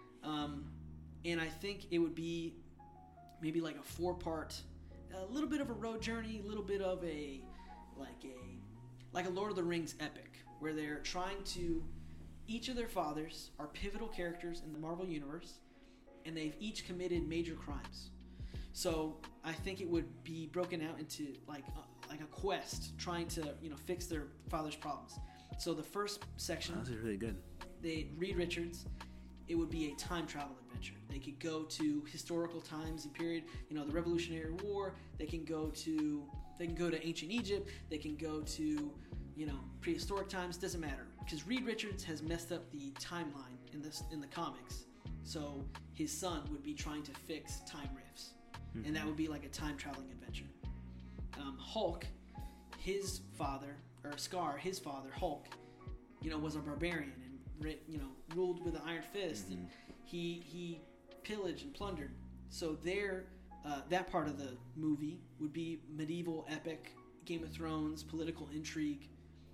And I think it would be maybe like a 4-part, a little bit of a road journey, a little bit of a Lord of the Rings epic, where they're trying to, each of their fathers are pivotal characters in the Marvel Universe, and they've each committed major crimes. So I think it would be broken out into like a quest trying to fix their father's problems. So the first section, that's really good. Reed Richards, it would be a time travel adventure. They could go to historical times and period, the Revolutionary War. They can go to ancient Egypt. They can go to prehistoric times. Doesn't matter, because Reed Richards has messed up the timeline in the comics. So his son would be trying to fix time rifts, and that would be like a time traveling adventure. Hulk, his father, or Scar, his father, Hulk, was a barbarian and ruled with an iron fist, and he pillaged and plundered. So that part of the movie would be medieval epic, Game of Thrones, political intrigue,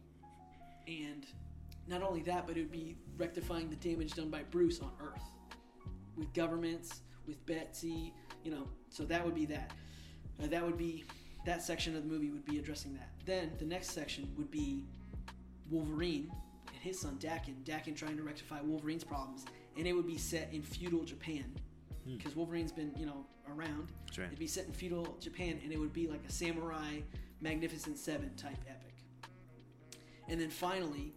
and not only that, but it would be rectifying the damage done by Bruce on Earth with governments, with Betsy, so that would be that. That section of the movie would be addressing that. Then the next section would be Wolverine and his son Daken trying to rectify Wolverine's problems, and it would be set in feudal Japan, because Wolverine's been around. That's right. It'd be set in feudal Japan, and it would be like a samurai Magnificent Seven type epic. And then finally,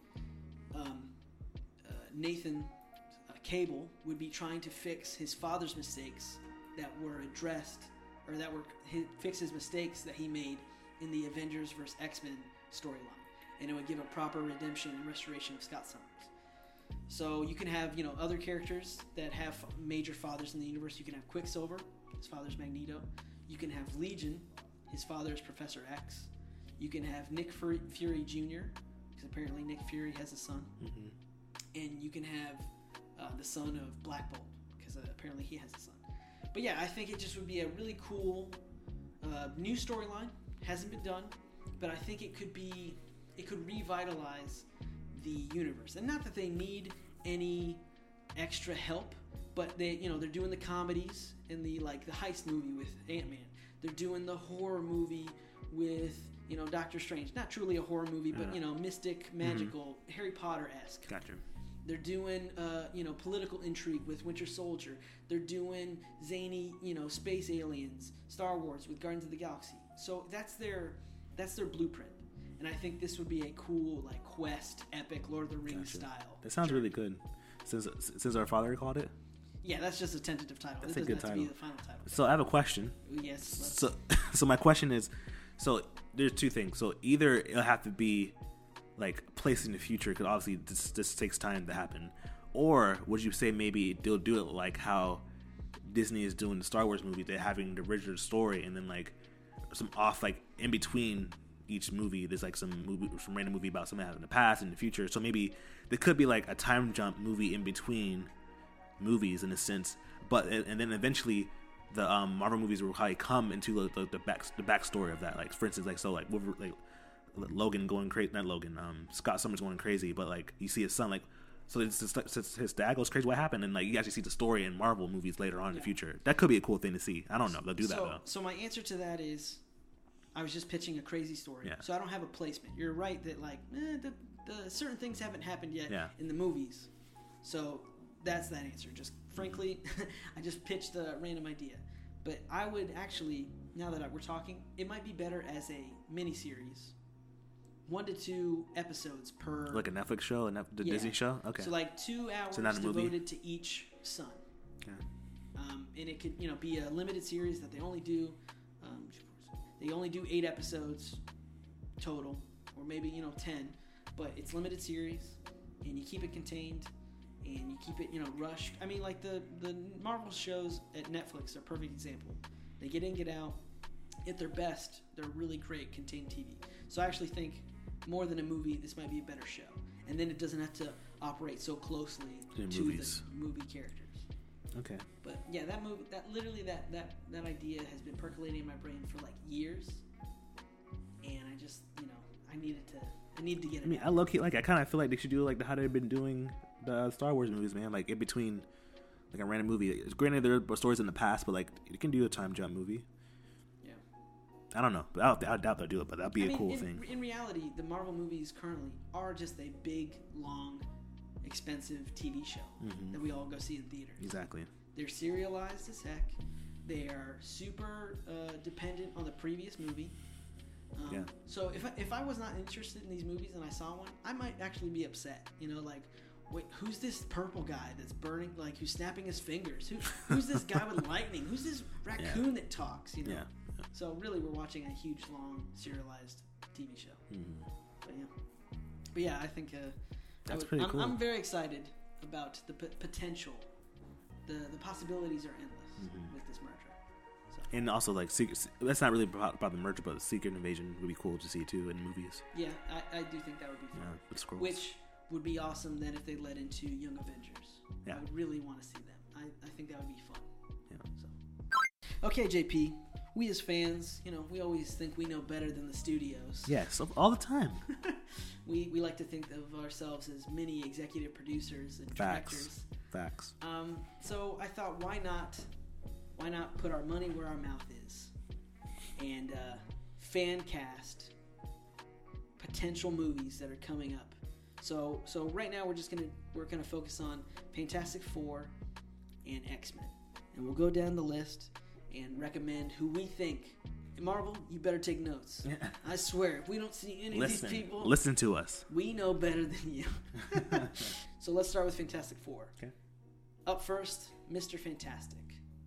Nathan Cable would be trying to fix his father's mistakes that were addressed, or that were fix his mistakes that he made in the Avengers vs. X-Men storyline, and it would give a proper redemption and restoration of Scott Summers. So you can have other characters that have major fathers in the universe. You can have Quicksilver, his father's Magneto. You can have Legion, his father's Professor X. You can have Nick Fury Jr., because apparently Nick Fury has a son. And you can have the son of Black Bolt, because apparently he has a son. But yeah, I think it just would be a really cool new storyline. Hasn't been done, but I think it could revitalize the universe. And not that they need any extra help, but they're doing the comedies and the heist movie with Ant-Man. They're doing the horror movie with Doctor Strange. Not truly a horror movie, but mystic, magical, Harry Potter-esque. Gotcha. They're doing political intrigue with Winter Soldier. They're doing zany space aliens, Star Wars with Guardians of the Galaxy. So that's their blueprint. And I think this would be a cool quest, epic, Lord of the Rings style. That sounds really good. Since our father called it. Yeah, that's just a tentative title. That's it a good doesn't have title. to be the final title. So I have a question. Yes. So my question is, so there's two things. So either it'll have to be placed in the future, because obviously this takes time to happen, or would you say maybe they'll do it like how Disney is doing the Star Wars movie? They're having the original story, and then some off in between each movie there's some random movie about something that happened in the past and the future. So maybe there could be a time jump movie in between movies in a sense, but and then eventually the Marvel movies will probably come into the backstory of that. For instance, Logan going crazy, not Logan, Scott Summers going crazy, but you see his son, so his dad goes crazy. What happened? And you actually see the story in Marvel movies later on in the future. That could be a cool thing to see. I don't know. They'll do that though. So my answer to that is, I was just pitching a crazy story. Yeah. So I don't have a placement. You're right that the certain things haven't happened yet in the movies. So that's that answer. Just frankly, I just pitched a random idea. But I would actually, now that we're talking, it might be better as a mini-series. 1 to 2 episodes per... Like a Netflix show? The Disney show? Okay. So 2 hours devoted to each son. Okay. And it could, be a limited series that they only do... They only do 8 episodes total, or maybe 10, but it's limited series, and you keep it contained, and you keep it rushed. I mean, like the Marvel shows at Netflix are a perfect example. They get in, get out. At their best, they're really great contained TV. So I actually think more than a movie, this might be a better show, and then it doesn't have to operate so closely to the movie characters. Okay. But yeah, that movie, that idea has been percolating in my brain for like years, and I just I needed to get it. I mean, I low-key, I kind of feel like they should do how they've been doing the Star Wars movies, man. Like in between, a random movie. Granted, there are stories in the past, but you can do a time jump movie. Yeah. I don't know. I doubt they'll do it, but that'd be a cool thing. In reality, the Marvel movies currently are just a big, long, expensive TV show that we all go see in theaters. Exactly. They're serialized as heck. They are super dependent on the previous movie. So if I was not interested in these movies and I saw one, I might actually be upset. Wait, who's this purple guy that's burning, who's snapping his fingers? Who's this guy with lightning? Who's this raccoon that talks? Yeah. So really, we're watching a huge, long, serialized TV show. But yeah, I think that's pretty cool. I'm very excited about the potential. The possibilities are endless with this merger. So. And also, that's not really about the merger, but the Secret Invasion would be cool to see too in movies. Yeah, I do think that would be fun. Yeah, with Skrulls. Which would be awesome then if they led into Young Avengers. Yeah. I would really want to see them. I think that would be fun. Yeah. So. Okay, JP. We as fans, we always think we know better than the studios. Yes, all the time. We like to think of ourselves as mini executive producers and directors. Facts. So I thought, why not put our money where our mouth is, and fan cast potential movies that are coming up. So right now we're gonna focus on Fantastic Four and X-Men, and we'll go down the list and recommend who we think. Marvel, you better take notes. Yeah. I swear, if we don't see any of these people, listen to us. We know better than you. So let's start with Fantastic Four. Okay. Up first, Mr. Fantastic.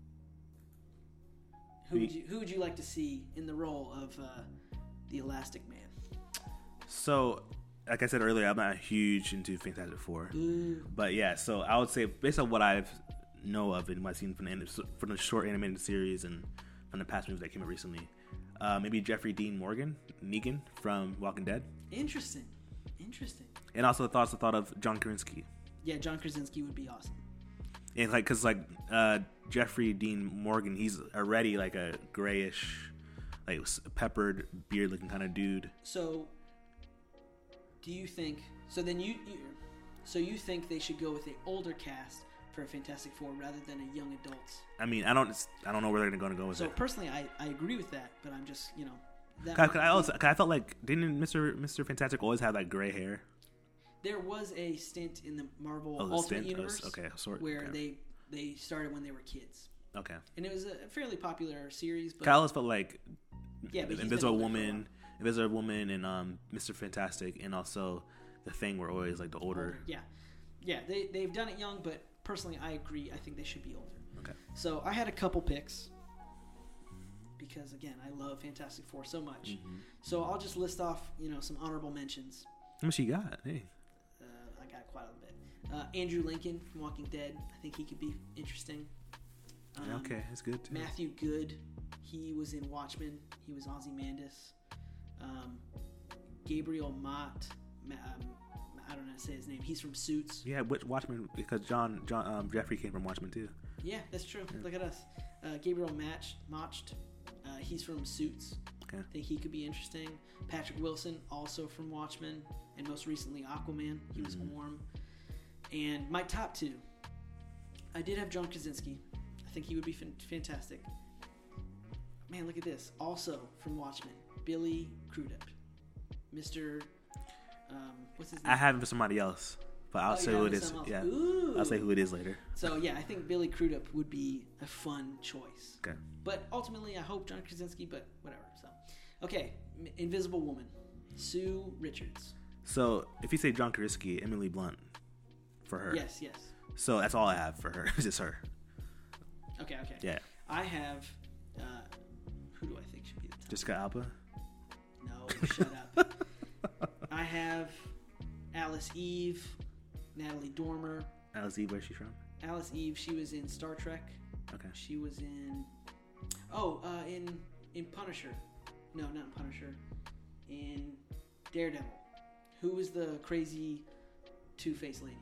Who would you like to see in the role of the Elastic Man? So, like I said earlier, I'm not huge into Fantastic Four. But yeah, so I would say based on what I know of and what I've seen from the short animated series and from the past movies that came out recently, maybe Jeffrey Dean Negan from Walking Dead. Interesting. And also the thought of John Krasinski. Yeah, John Krasinski would be awesome. And because Jeffrey Dean Morgan, he's already a grayish, peppered beard looking kind of dude. So, do you think? So then you think they should go with an older cast for Fantastic Four rather than a young adults? I mean, I don't know where they're going to go with it. So personally, I agree with that, but I'm just I felt like didn't Mr. Fantastic always have gray hair? There was a stint in the Marvel Ultimate Universe where they started when they were kids. Okay. And it was a fairly popular series. But I always felt like Invisible Woman, and Mr. Fantastic, and also The Thing were always the older. Yeah. They've done it young, but personally, I agree. I think they should be older. Okay. So I had a couple picks because again, I love Fantastic Four so much. Mm-hmm. So I'll just list off some honorable mentions. How much you got? Hey. I got quite a bit. Andrew Lincoln from Walking Dead. I think he could be interesting. Okay, that's good too. Matthew Good. He was in Watchmen. He was Ozymandias. Gabriel Mott. I don't know how to say his name. He's from Suits. Yeah, which Watchmen? Because Jeffrey came from Watchmen too. Yeah, that's true. Yeah. Look at us. Gabriel Macht. He's from Suits. Okay. I think he could be interesting. Patrick Wilson, also from Watchmen, and most recently Aquaman. He was Orm. And my top two, I did have John Krasinski. I think he would be fantastic. Man, look at this. Also from Watchmen, Billy Crudup. Mr. What's his name? I have him for somebody else, but I'll say who it is. Yeah, Ooh. I'll say who it is later. So yeah, I think Billy Crudup would be a fun choice. Okay. But ultimately, I hope John Krasinski. But whatever. So, okay, Invisible Woman, Sue Richards. So if you say John Krasinski, Emily Blunt for her. Yes. So that's all I have for her. It's just her. Okay. Yeah. I have. Who do I think should be the Jessica Alba. No, shut up. I have Alice Eve, Natalie Dormer. Alice Eve, where's she from? Alice Eve, she was in Star Trek. Okay. She was in in Punisher. No, not in Punisher. In Daredevil. Who was the crazy Two-Face lady?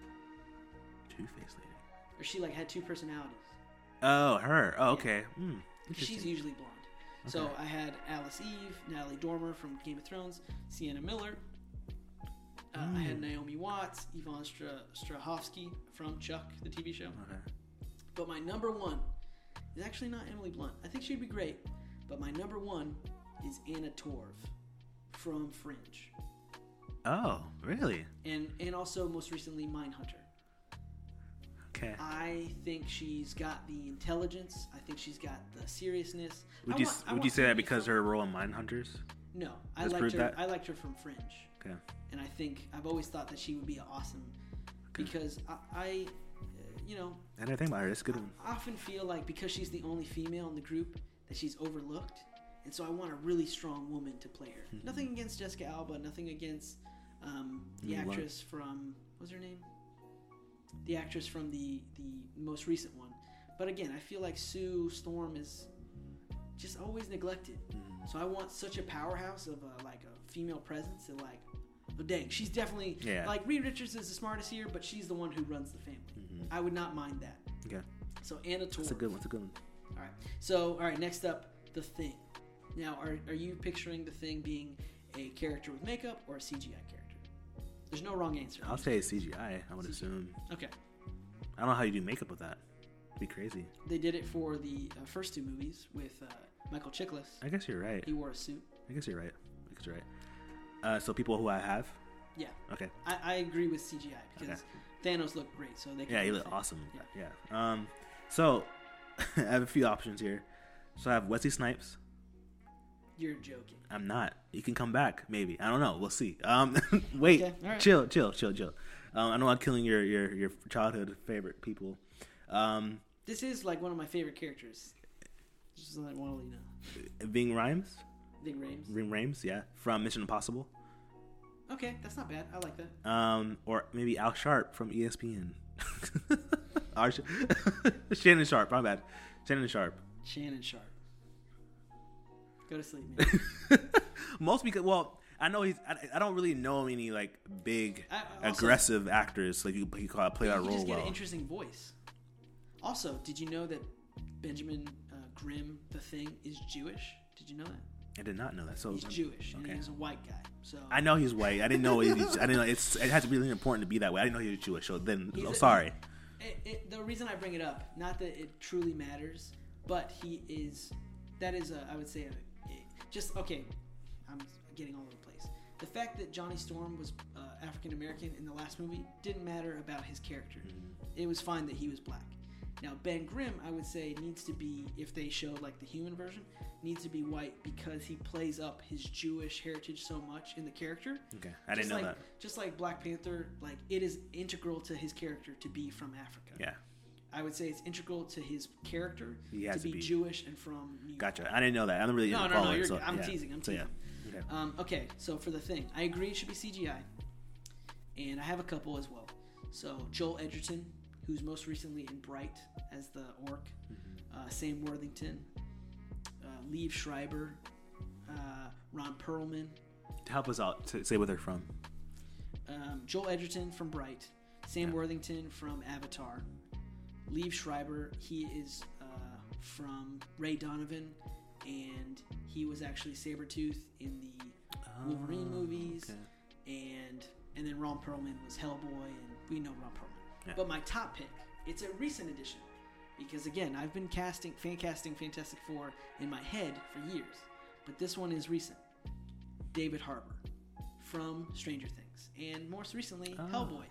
Two-Face lady. Or she like had two personalities. Oh, her. Oh, okay. She's usually blonde. Okay. So I had Alice Eve, Natalie Dormer from Game of Thrones, Sienna Miller. I had Naomi Watts, Yvonne Strahovski from Chuck, the TV show. Okay. But my number one is actually not Emily Blunt. I think she'd be great. But my number one is Anna Torv from Fringe. Oh, really? And also most recently Mindhunter. Okay. I think she's got the intelligence. I think she's got the seriousness. Would you say that because her role in Mindhunters? No, I Let's liked prove her. that? I liked her from Fringe. Okay. And I think I've always thought that she would be awesome because I I didn't think about her. That's a good one. I often feel like because she's the only female in the group that she's overlooked, and so I want a really strong woman to play her. Mm-hmm. Nothing against Jessica Alba. Nothing against the actress from what's her name? The actress from the most recent one. But again, I feel like Sue Storm is just always neglected. Mm-hmm. So I want such a powerhouse of like a female presence and like, oh dang, she's definitely like Reed Richards is the smartest here, but she's the one who runs the family. Mm-hmm. I would not mind that. Okay. So Anna Torv. That's a good one. That's a good one. All right. So all right, next up, The Thing. Now, are you picturing The Thing being a character with makeup or a CGI character? There's no wrong answer. I'll say it's CGI. I would assume. Okay. I don't know how you do makeup with that. It'd be crazy. They did it for the first two movies with Michael Chiklis. I guess you're right. He wore a suit. I guess you're right. So people who I have. Yeah. Okay. I agree with CGI because Thanos looked great, so they. Yeah, he looked awesome. Yeah. So I have a few options here. So I have Wesley Snipes. You're joking. I'm not. You can come back, maybe. I don't know. We'll see. Wait. Okay, right. Chill. I know I'm killing your childhood favorite people. This is like one of my favorite characters. Just like want to let you know. Ving Rhames. Ving Rhames, yeah, from Mission Impossible. Okay, that's not bad. I like that. Or maybe Al Sharp from ESPN. Shannon Sharp. My bad. Shannon Sharp. Go to sleep, man. Most because, well, I know I don't really know any like big aggressive actors like you play that role well. You just get an interesting voice. Also, did you know that Benjamin Grimm, the Thing, is Jewish? Did you know that? I did not know that. So he's Jewish and he's a white guy. So I know he's white. I didn't know. I didn't know it has to be really important to be that way. I didn't know he was Jewish. So then, sorry. The reason I bring it up, not that it truly matters, but he is. That is I would say just okay. I'm getting all over the place. The fact that Johnny Storm was African American in the last movie didn't matter about his character. Mm-hmm. It was fine that he was black. Now Ben Grimm, I would say, needs to be, if they showed like the human version, needs to be white because he plays up his Jewish heritage so much in the character. Okay, I didn't know that. Just like Black Panther, like it is integral to his character to be from Africa. Yeah. I would say it's integral to his character to be Jewish and from New York. Gotcha. I didn't know that. I don't really No. I'm teasing. So, yeah. Okay, so for The Thing, I agree it should be CGI. And I have a couple as well. So Joel Edgerton, who's most recently in Bright as the orc. Mm-hmm. Sam Worthington. Liev Schreiber. Ron Perlman. Help us out. Say where they're from. Joel Edgerton from Bright. Sam Worthington from Avatar. Liev Schreiber, he is from Ray Donovan, and he was actually Sabretooth in the Wolverine movies, and then Ron Perlman was Hellboy, and we know Ron Perlman. Yeah. But my top pick, it's a recent addition, because again, I've been fan casting Fantastic Four in my head for years, but this one is recent. David Harbour from Stranger Things, and most recently, Hellboy.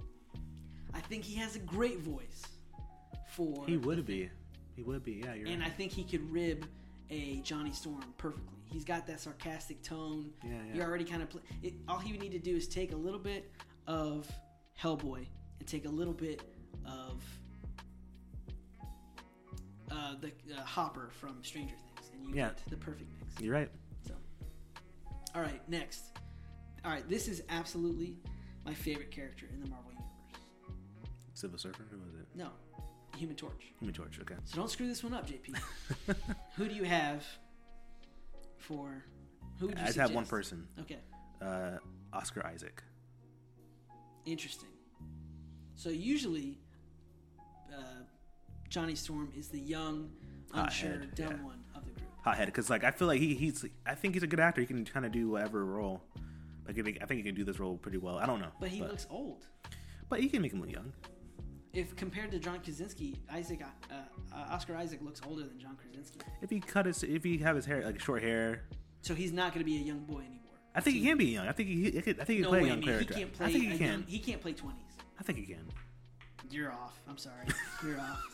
I think he has a great voice. He would be, yeah. You're right. I think he could rib a Johnny Storm perfectly. He's got that sarcastic tone. Yeah. He already kind of all he would need to do is take a little bit of Hellboy and take a little bit of the Hopper from Stranger Things, and you Yeah. get the perfect mix. You're right. So, all right, next. All right, this is absolutely my favorite character in the Marvel Universe. Silver Surfer. Who was it? No, Human Torch. Human Torch. Okay. So don't screw this one up, JP. Who do you have for? Who would you I just suggest? have one person. Okay, Oscar Isaac. interesting. So usually, Johnny Storm is the young, unsure, Hothead, dumb yeah. one of the group. Hothead, because like I feel like I think he's a good actor. He can kind of do whatever role. Like I think he can do this role pretty well. I don't know, But he looks old. but he can make him look young. If compared to John Krasinski, Oscar Isaac looks older than John Krasinski. If he have his hair like short hair, So he's not going to be a young boy anymore. I think he can be young. I think he can No play way, a young man. character. He can't play. I think he can. He can't play 20s. I think he can. You're off. I'm sorry. You're off.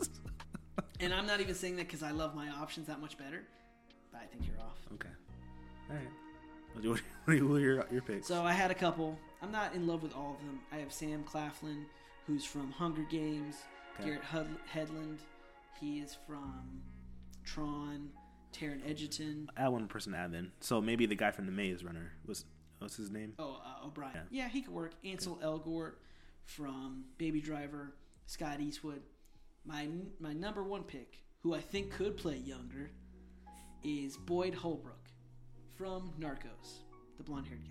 And I'm not even saying that because I love my options that much better. But I think you're off. Okay. All right. What are your picks? So I had a couple. I'm not in love with all of them. I have Sam Claflin, who's from Hunger Games. Okay. Garrett Hedlund. He is from Tron. Taron Egerton. I had one person to add then. So maybe the guy from The Maze Runner. What's his name? Oh, O'Brien. Yeah. Yeah, he could work. Ansel Elgort from Baby Driver. Scott Eastwood. My number one pick, who I think could play younger, is Boyd Holbrook from Narcos, the blonde-haired guy.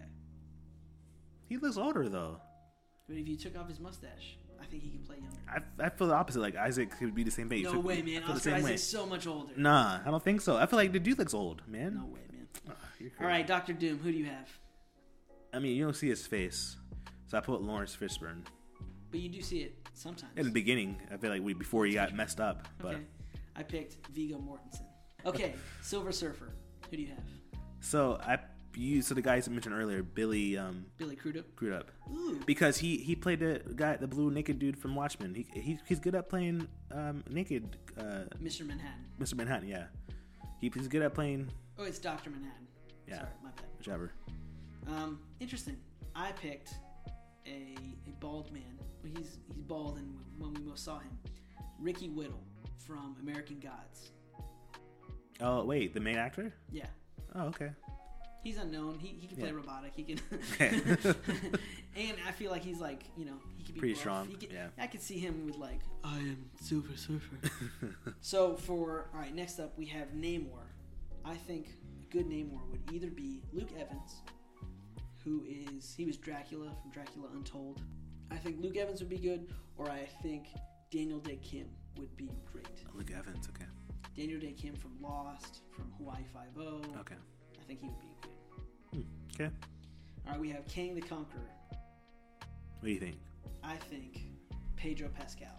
He looks older though. But if you took off his mustache, I think he could play younger. I feel the opposite. Like Isaac could be the same age. No way, man. Oscar Isaac's so much older. Nah, I don't think so. I feel like the dude looks old, man. No way, man. You're All right, Dr. Doom, who do you have? I mean, you don't see his face, so I put Lawrence Fishburne. But you do see it sometimes. In the beginning, I feel like before he got messed up. But Okay. I picked Viggo Mortensen. Okay, Silver Surfer. Who do you have? so so the guys I mentioned earlier, Billy Billy Crudup. Crudup, Ooh. because he played the blue naked dude from Watchmen. He's good at playing naked. Mr. Manhattan. Mr. Manhattan, yeah. He's good at playing. Oh, it's Dr. Manhattan. Yeah. Sorry, my bad. Whichever. Interesting. I picked a bald man. He's bald, and when we most saw him, Ricky Whittle from American Gods. Oh wait, the main actor? Yeah, Oh okay. he's unknown. He can play Yeah. robotic. He can. Okay. And I feel like he's like, he could be Pretty buff. strong, He could, yeah. I could see him with like, I am Silver Surfer. So all right, next up we have Namor. I think a good Namor would either be Luke Evans, he was Dracula from Dracula Untold. I think Luke Evans would be good, or I think Daniel Day Kim would be great. Luke Evans, okay. Daniel Day Kim from Lost, from Hawaii Five-0. Okay. I think he would be good. Okay. All right, we have Kang the Conqueror. What do you think? I think Pedro Pascal.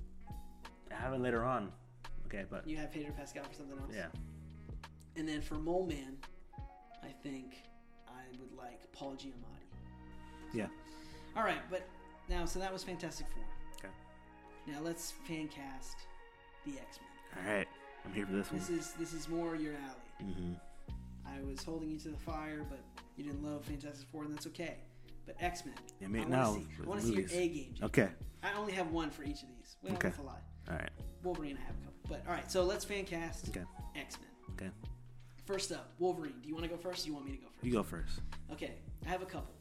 I have it later on. Okay, but You have Pedro Pascal for something else? yeah. And then for Mole Man, I think I would like Paul Giamatti. Yeah. All right, but now, so that was Fantastic Four. Okay. Now let's fan cast the X-Men. All right. I'm here for this one. This is more your alley. Mm-hmm. I was holding you to the fire, but you didn't love Fantastic Four, and that's okay. But X-Men. Yeah, mate, I now want to see your movies. A game. Jim. Okay. I only have one for each of these. Well, Okay. that's a lie. All right. Wolverine, I have a couple. But all right, so let's fan cast Okay. X-Men. Okay. First up, Wolverine. Do you want to go first, or do you want me to go first? You go first. Okay, I have a couple.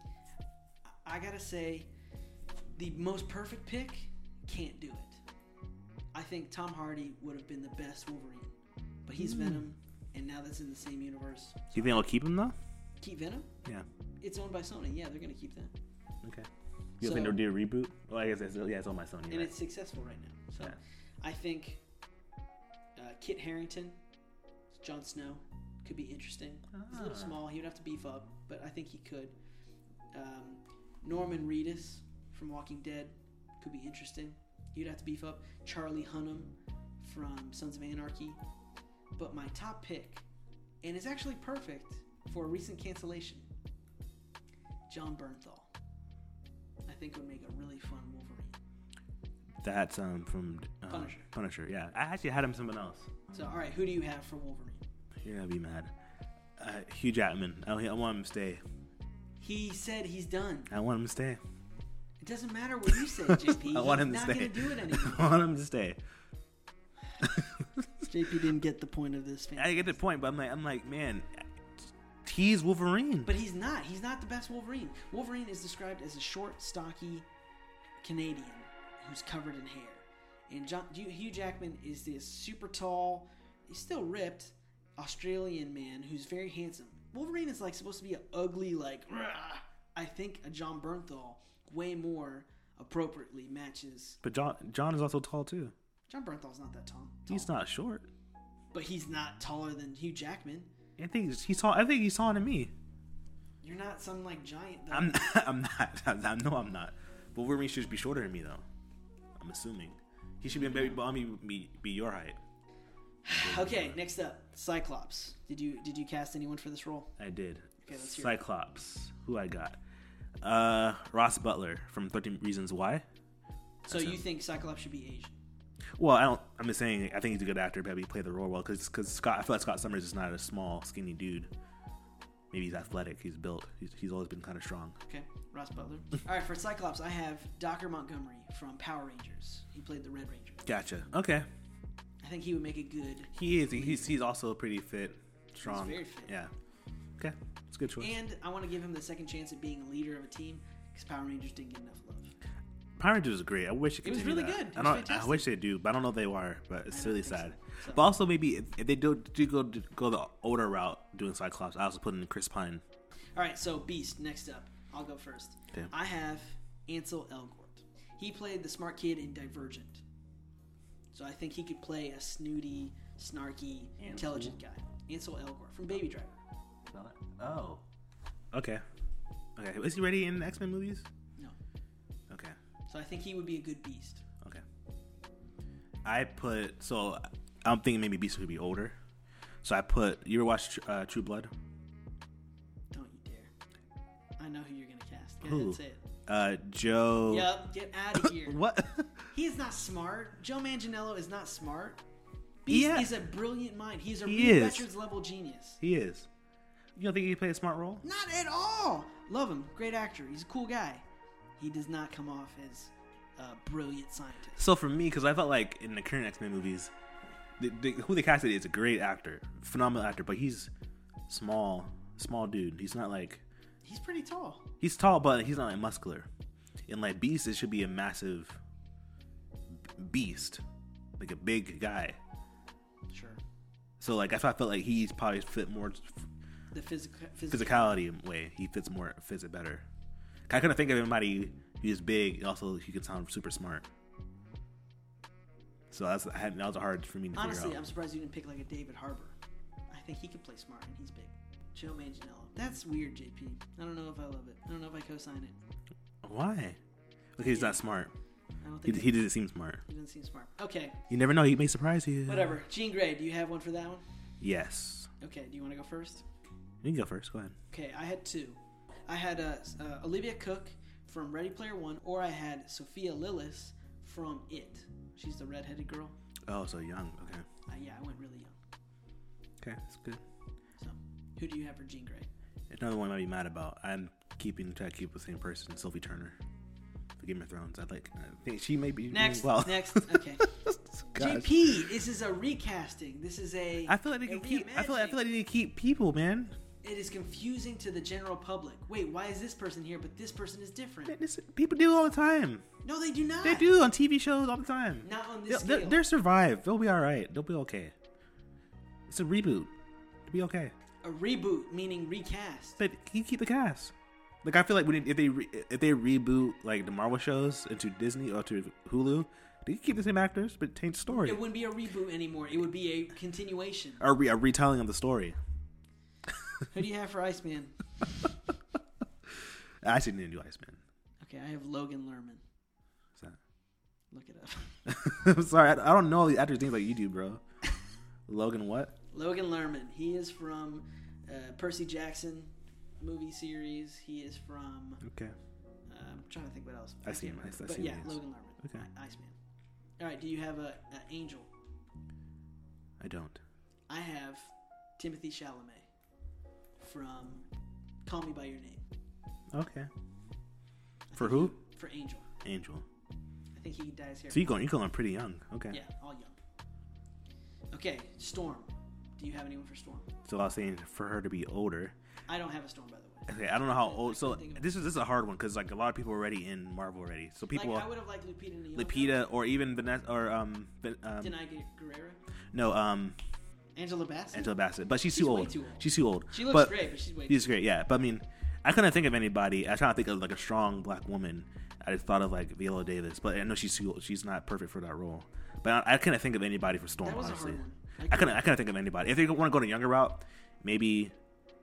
I gotta say, the most perfect pick can't do it. I think Tom Hardy would have been the best Wolverine, but he's Venom, and now that's in the same universe. Do you think I'll keep him though? Keep Venom? Yeah. It's owned by Sony. Yeah, they're gonna keep that, Okay. You So- think they'll do a reboot? Well, I guess it's on my Sony. and Right? it's successful right now. So Yeah. I think Kit Harington, Jon Snow, could be interesting. He's a little small. He would have to beef up, but I think he could. Norman Reedus from Walking Dead could be interesting. He'd have to beef up. Charlie Hunnam from Sons of Anarchy. But my top pick, and it's actually perfect for a recent cancellation, John Bernthal. I think would make a really fun Wolverine. That's from Punisher. Punisher. Yeah. I actually had him someone else. So, all right, who do you have for Wolverine? You're gonna be mad. Hugh Jackman. I want him to stay. He said he's done. I want him to stay. It doesn't matter what you say, JP. I want He's him to not stay. going to do it anymore. I want him to stay. JP didn't get the point of this. I get the point, but I'm like, man, he's Wolverine. But he's not. He's not the best Wolverine. Wolverine is described as a short, stocky Canadian who's covered in hair. And Hugh Jackman is this super tall, he's still ripped, Australian man who's very handsome. Wolverine is like supposed to be an ugly, like, rah. I think a John Bernthal way more appropriately matches. But John is also tall too. John Bernthal's not that tall. He's not short. But he's not taller than Hugh Jackman. I think he's tall. I think he's taller than me. You're not some like giant. Though. I'm not. I'm not. But Wolverine should be shorter than me though. I'm assuming he should be your height. Okay, next up, Cyclops. Did you cast anyone for this role? I did. Okay, let's hear Cyclops. Who I got? Ross Butler from 13 Reasons Why. So you think Cyclops should be Asian? Well, I'm just saying. I think he's a good actor. Maybe he played the role well because I feel like Scott Summers is not a small, skinny dude. Maybe he's athletic. He's built. He's always been kind of strong. Okay, Ross Butler. All right, for Cyclops, I have Dr. Montgomery from Power Rangers. He played the Red Ranger. Gotcha. Okay. I think he would make a good. He is. He's also pretty fit, strong. He's very fit. Yeah. Okay, it's a good choice. And I want to give him the second chance at being a leader of a team because Power Rangers didn't get enough love. Power Rangers was great. I wish it was really good. It was I fantastic. wish they do, but I don't know if they are. But it's really sad. So. But also maybe if they do go the older route doing Cyclops, I also put in Chris Pine. All right, so Beast next up. I'll go first. Okay. I have Ansel Elgort. He played the smart kid in Divergent, so I think he could play a snooty, snarky, intelligent guy. Ansel Elgort from Baby Driver. Oh. Okay. Is he ready in X-Men movies? No. Okay. So I think he would be a good Beast. Okay. I'm thinking maybe Beast would be older. So I put. You ever watched True Blood? Don't you dare! I know who you're gonna cast. Go Who? ahead and say it. Joe. Yep. Get out of here. What? He is not smart. Joe Manganiello is not smart. Beast is a brilliant mind. He's a Reed Richards level genius. He is. You don't think he played a smart role? Not at all. Love him. Great actor. He's a cool guy. He does not come off as a brilliant scientist. So for me, because I felt like in the current X-Men movies, who they casted is a great actor, phenomenal actor, but he's small dude. He's not like... He's pretty tall. He's tall, but he's not like muscular. In like Beast, it should be a massive beast, like a big guy. Sure. So like I felt like he's probably fit more The physicality way. He fits it better. I couldn't think of anybody who's big and also he could sound super smart. So that was hard for me to figure out. Honestly, I'm surprised you didn't pick like a David Harbour. I think he could play smart and he's big. Joe Manganiello. That's weird, JP. I don't know if I love it. I don't know if I co-sign it. Why? Okay, he's not smart. I don't think He doesn't seem smart. He doesn't seem smart. Okay. You never know. He may surprise you. Whatever. Jean Grey, do you have one for that one? Yes. Okay. Do you want to go first? You can go first. Go ahead. Okay. I had two. I had Olivia Cook from Ready Player One, or I had Sophia Lillis from It. She's the redheaded girl. Oh, so young. Okay. Yeah, I went really young. Okay, that's good. So, who do you have for Jean Grey? Another one I might be mad about. I'm trying to keep the same person, Sophie Turner, for Game of Thrones. I think she may be next. Well. Next. Okay. JP, this is a recasting. This is a. I feel like they can keep. I feel like they need to keep people, man. It is confusing to the general public. Wait, why is this person here, but this person is different? People do it all the time. No, they do not. They do on TV shows all the time. Not on this scale. They'll survive. They'll be all right. They'll be okay. It's a reboot. They'll be okay. A reboot, meaning recast. But you keep the cast. Like I feel like if they reboot like the Marvel shows into Disney or to Hulu, they can keep the same actors but change the story. It wouldn't be a reboot anymore. It would be a continuation. Or a retelling of the story. Who do you have for Iceman? I actually didn't do Iceman. Okay, I have Logan Lerman. What's that? Look it up. I'm sorry, I don't know the actors' names like you do, bro. Logan what? Logan Lerman. He is from Percy Jackson movie series. He is from... Okay. I'm trying to think what else. I see him. But yeah, Logan Lerman. Okay. Iceman. All right, do you have an Angel? I don't. I have Timothy Chalamet from Call Me By Your Name. Okay. For who? For Angel. Angel. I think he dyes here. So you're going pretty young. Okay. Yeah, all young. Okay, Storm. Do you have anyone for Storm? So I was saying for her to be older. I don't have a Storm, by the way. Okay, I don't know how old. So think of- this is a hard one because like a lot of people are already in Marvel already. So people, I would have liked Lupita Nyong'o. Lupita or even Vanessa or Denai Guerrero. no Angela Bassett. Angela Bassett, but she's She's too way old. too old. She's too old. She looks but great, but she's way she's great. Yeah, but I mean, I couldn't think of anybody. I was trying to think of like a strong black woman. I just thought of like Viola Davis, but I know she's too old. She's not perfect for that role. But I couldn't think of anybody for Storm. That was Honestly, a hard one. I couldn't think of anybody. If they want to go to younger route, maybe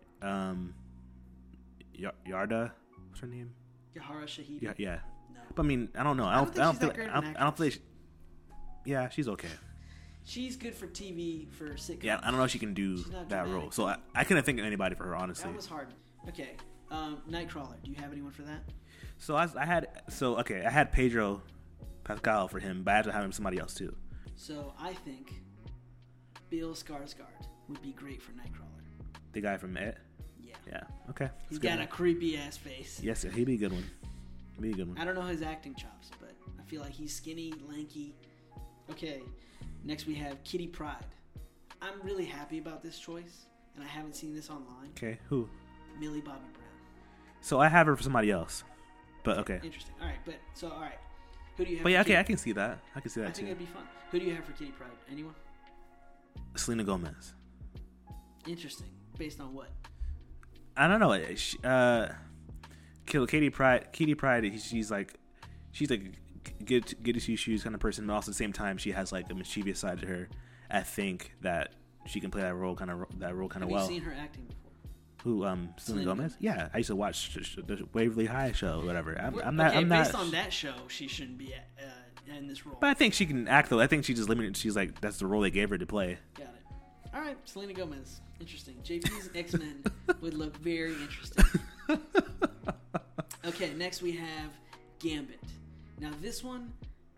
Yarda. What's her name? Yahara Shahidi. Yeah. No. But I mean, I don't know. I don't think she's that great of an I don't feel like. actress. Yeah, she's okay. She's good for TV, for sitcoms. Yeah, I don't know if she can do She's not that dramatic. role. So I couldn't think of anybody for her, honestly. That was hard. Okay. Nightcrawler. Do you have anyone for that? So I had Pedro Pascal for him, but I had to have him somebody else too. So I think Bill Skarsgård would be great for Nightcrawler. The guy from It. Yeah. Yeah. Okay. He's That's a good got a one. creepy ass face. Yes, he'd be a good one. He'd be a good one. I don't know his acting chops, but I feel like he's skinny, lanky. Okay. Next we have Kitty Pryde. I'm really happy about this choice, and I haven't seen this online. Okay. Who? Millie Bobby Brown. So I have her for somebody else. But okay. Interesting. All right, all right. Who do you have? But yeah, for okay, I Kitty? can see that. I can see I that think too. it'd be fun. Who do you have for Kitty Pryde? Anyone? Selena Gomez. Interesting. Based on what? I don't know. Katie Pride. She's like good to see shoes kind of person, but also at the same time she has like a mischievous side to her. I think that she can play that role kind of well. Have you seen her acting before? Who? Selena Selena Gomez? Gomez. Yeah, I used to watch the Waverly High show, whatever. I'm Okay, not. based on that show, she shouldn't be in this role. But I think she can act though. I think she just limited. She's like that's the role they gave her to play. Got it. All right, Selena Gomez. Interesting. JP's X-Men would look very interesting. Okay, next we have Gambit. Now this one,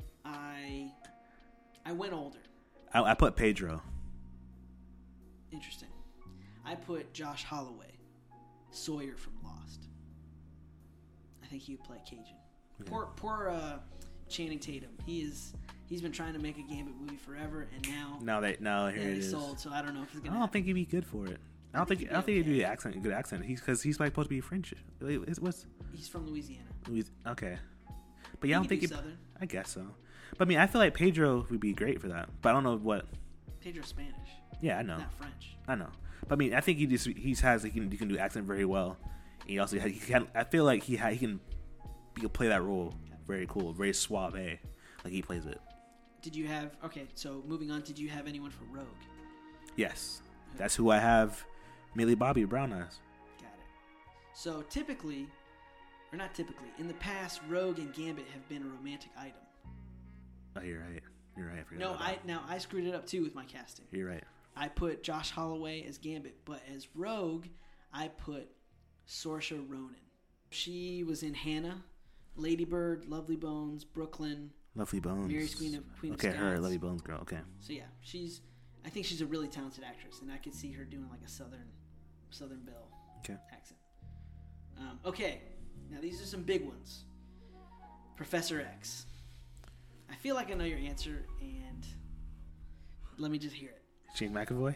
I went older. I put Pedro. Interesting. I put Josh Holloway, Sawyer from Lost. I think he would play Cajun. Yeah. Poor Channing Tatum. He's been trying to make a Gambit movie forever, and now Now here it they is. sold. So I don't know if it's I gonna. don't think he'd be good for it. I don't think he'd do the accent. Good accent. Because he's like supposed to be French. What's He's from Louisiana. okay? But yeah, I don't think he could he. do Southern. I guess so. But I mean, I feel like Pedro would be great for that. But I don't know what. Pedro's Spanish, Yeah, I know. not French. I know. But I mean, I think he can do accent very well. And he also I feel like he can play that role very cool, very suave, like he plays it. Did you have so moving on? Did you have anyone for Rogue? Yes, that's who I have. Millie Bobby Brown as. Got it. So typically, or not typically, in the past, Rogue and Gambit have been a romantic item. Oh, you're right. I forgot No, about that. I screwed it up too with my casting. You're right. I put Josh Holloway as Gambit, but as Rogue, I put Saoirse Ronan. She was in Hannah, Lady Bird, Lovely Bones, Brooklyn. Lovely Bones. Mary's Queen of Okay, her Scots. Lovely Bones girl. Okay. So yeah, I think she's a really talented actress, and I could see her doing like a Southern Belle Okay. accent. Okay, now these are some big ones. Professor X. I feel like I know your answer, and let me just hear it. Shane McAvoy.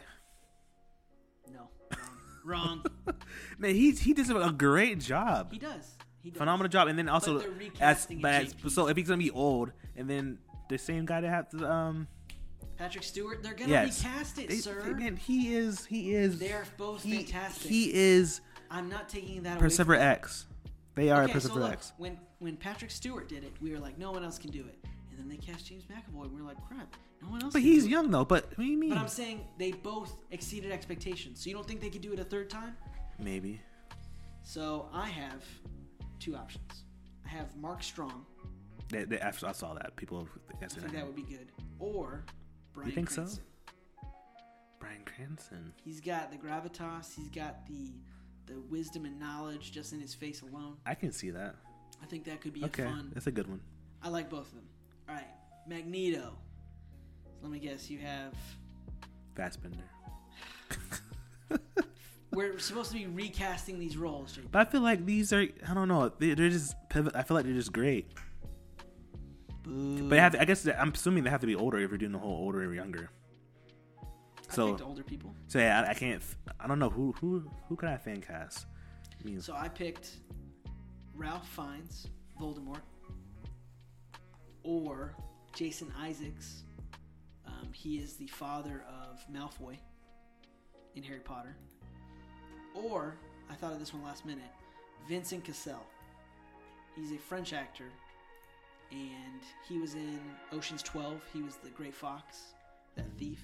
No, wrong. Man, he does a great job. He does. He does. Phenomenal job, and then also But they're recasting JP. so if he's gonna be old, and then the same guy that had the Patrick Stewart. They're gonna yes, recast it, sir. Man, he is. They're both fantastic. He is I'm not taking that away. Persever from X. They are Okay, so Persever look, X. when Patrick Stewart did it, we were like, no one else can do it. And then they cast James McAvoy, and we were like, crap, no one else But can he's do young though. But what do you mean? But I'm saying they both exceeded expectations. So you don't think they could do it a third time? Maybe. So I have two options. I have Mark Strong. I saw that people. I think that would be good. Or Bryan You think so? Cranston. Bryan Cranston. He's got the gravitas. He's got the wisdom and knowledge just in his face alone. I can see that. I think that could be Okay, a fun. that's a good one. I like both of them. All right, Magneto. So let me guess. You have. Fassbender. We're supposed to be recasting these roles, JP. But I feel like these are. I don't know. They're just pivot. I feel like they're just great. Boo. But I guess I'm assuming they have to be older if you're doing the whole older or younger. So picked older people. So yeah, I can't. I don't know who can I fan cast. I mean, So I picked Ralph Fiennes, Voldemort, or Jason Isaacs. He is the father of Malfoy in Harry Potter. Or, I thought of this one last minute, Vincent Cassel. He's a French actor, and he was in Ocean's 12. He was the Gray Fox, that thief.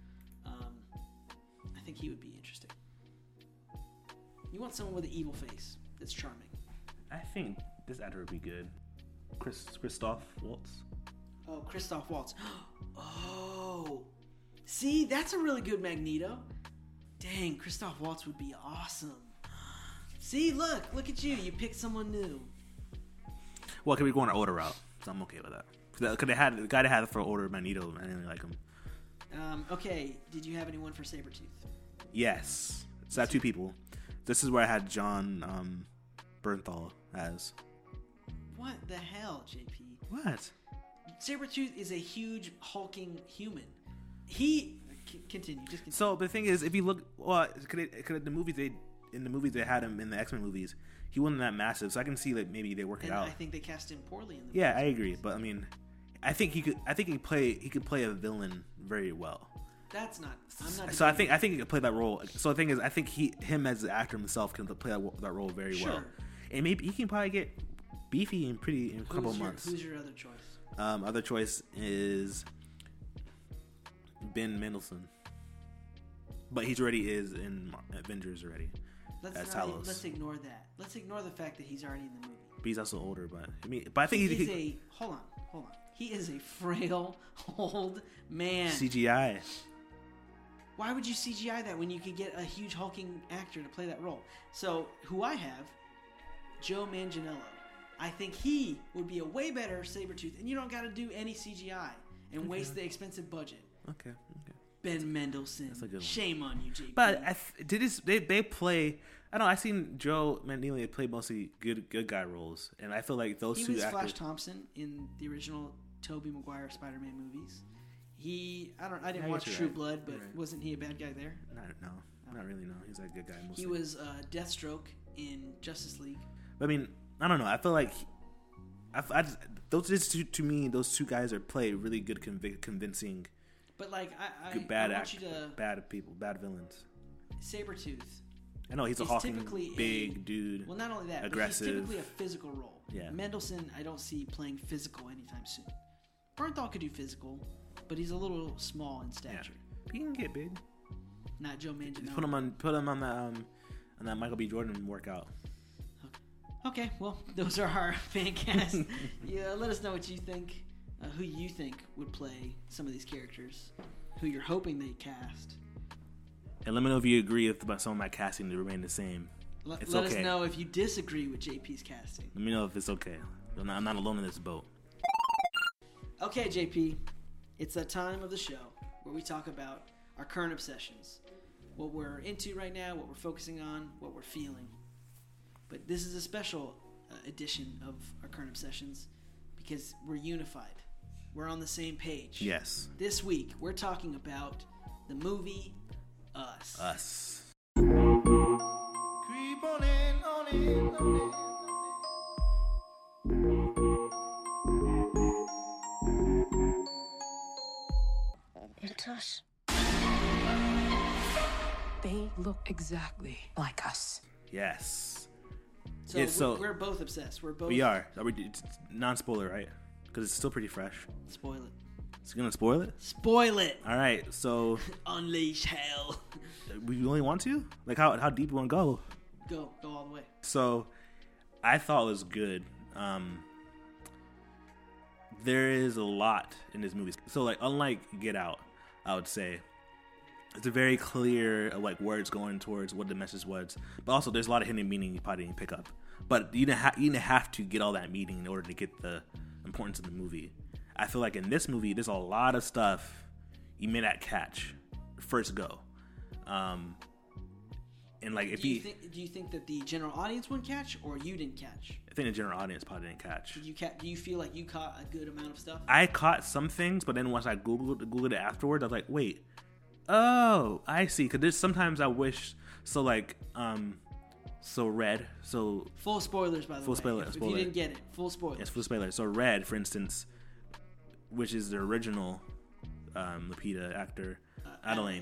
I think he would be interesting. You want someone with an evil face that's charming. I think this actor would be good. Christoph Waltz. Oh, Christoph Waltz. Oh. See, that's a really good Magneto. Dang, Christoph Waltz would be awesome. See, look at you. You picked someone new. Well, can we go on an older route? So I'm okay with that. Because they had the guy that had it for older Magneto. I didn't really like him. Okay, did you have anyone for Sabretooth? Yes. So I have two people. This is where I had John Bernthal as. What the hell, JP? What? Sabretooth is a huge hulking human. Continue. So the thing is, if you look, well, in the movies they had him in the X-Men movies, he wasn't that massive. So I can see that maybe they work it out. I think they cast him poorly in the Yeah, movies. I agree, but I mean, I think he could play a villain very well. That's not. I'm not. So I think he could play that role. So the thing is, I think him as the actor himself can play that role very well, and maybe he can probably get beefy in a couple of months. Who's your other choice? Other choice is Ben Mendelsohn, but he's already in Avengers already. Let's ignore that. Let's ignore the fact that he's already in the movie. But he's also older. But I think Hold on. He is a frail old man. CGI. Why would you CGI that when you could get a huge hulking actor to play that role? So, who I have, Joe Manganiello. I think he would be a way better Sabretooth, and you don't got to do any CGI and waste the expensive budget. Okay. Ben Mendelsohn. That's a good one. Shame on you, JP. But they play. I don't know. I've seen Joe Manganiello play mostly good guy roles, and I feel like those two actors. He was actors. Flash Thompson in the original Tobey Maguire Spider-Man movies. I didn't watch True Blood, but wasn't he a bad guy there? Not really. No, he's a good guy. Mostly. He was Deathstroke in Justice League. I mean, I don't know. I feel like those two guys are play really good, convincing. But like bad people, bad villains. Sabretooth. I know he's a hawking, big dude. Well, not only that, aggressive. But he's typically a physical role. Yeah. Mendelsohn, I don't see playing physical anytime soon. Bernthal could do physical, but he's a little small in stature. Yeah. He can get big. Not Joe Manganiello. Put him on that Michael B. Jordan workout. Okay, well, those are our fan casts. Yeah, let us know what you think. Who you think would play some of these characters. Who you're hoping they cast. And let me know if you agree with some of my casting to remain the same. Let us know if you disagree with JP's casting. Let me know if it's okay. I'm not alone in this boat. Okay, JP. It's that time of the show where we talk about our current obsessions. What we're into right now, what we're focusing on, what we're feeling. But this is a special edition of our current obsessions because we're unified. We're on the same page. Yes. This week, we're talking about the movie Us. Us. Creep on in, on in, on in. It's us. They look exactly like us. Yes. So we're both obsessed. We are. It's non-spoiler, right? Because it's still pretty fresh. Spoil it. It's gonna spoil it? Spoil it. All right. So unleash hell. We only want to? Like how deep we want to go? Go all the way. So I thought it was good. There is a lot in this movie. So like unlike Get Out, I would say it's a very clear like where it's going towards, what the message was. But also there's a lot of hidden meaning you probably didn't pick up. But you didn't have to get all that meaning in order to get the importance of the movie. I feel like in this movie there's a lot of stuff you may not catch first go. And like do you think that the general audience wouldn't catch, or you didn't catch? I think the general audience probably didn't catch. Do you feel like you caught a good amount of stuff? I caught some things, but then once I googled it afterwards, I was like, wait, Oh, I see. Because there's sometimes I wish so like so Red. So Full spoilers, by the Full way. spoiler- If spoiler. you didn't get it, full spoilers. yes, full spoiler. So Red, for instance, which is the original Lupita actor, Adeline.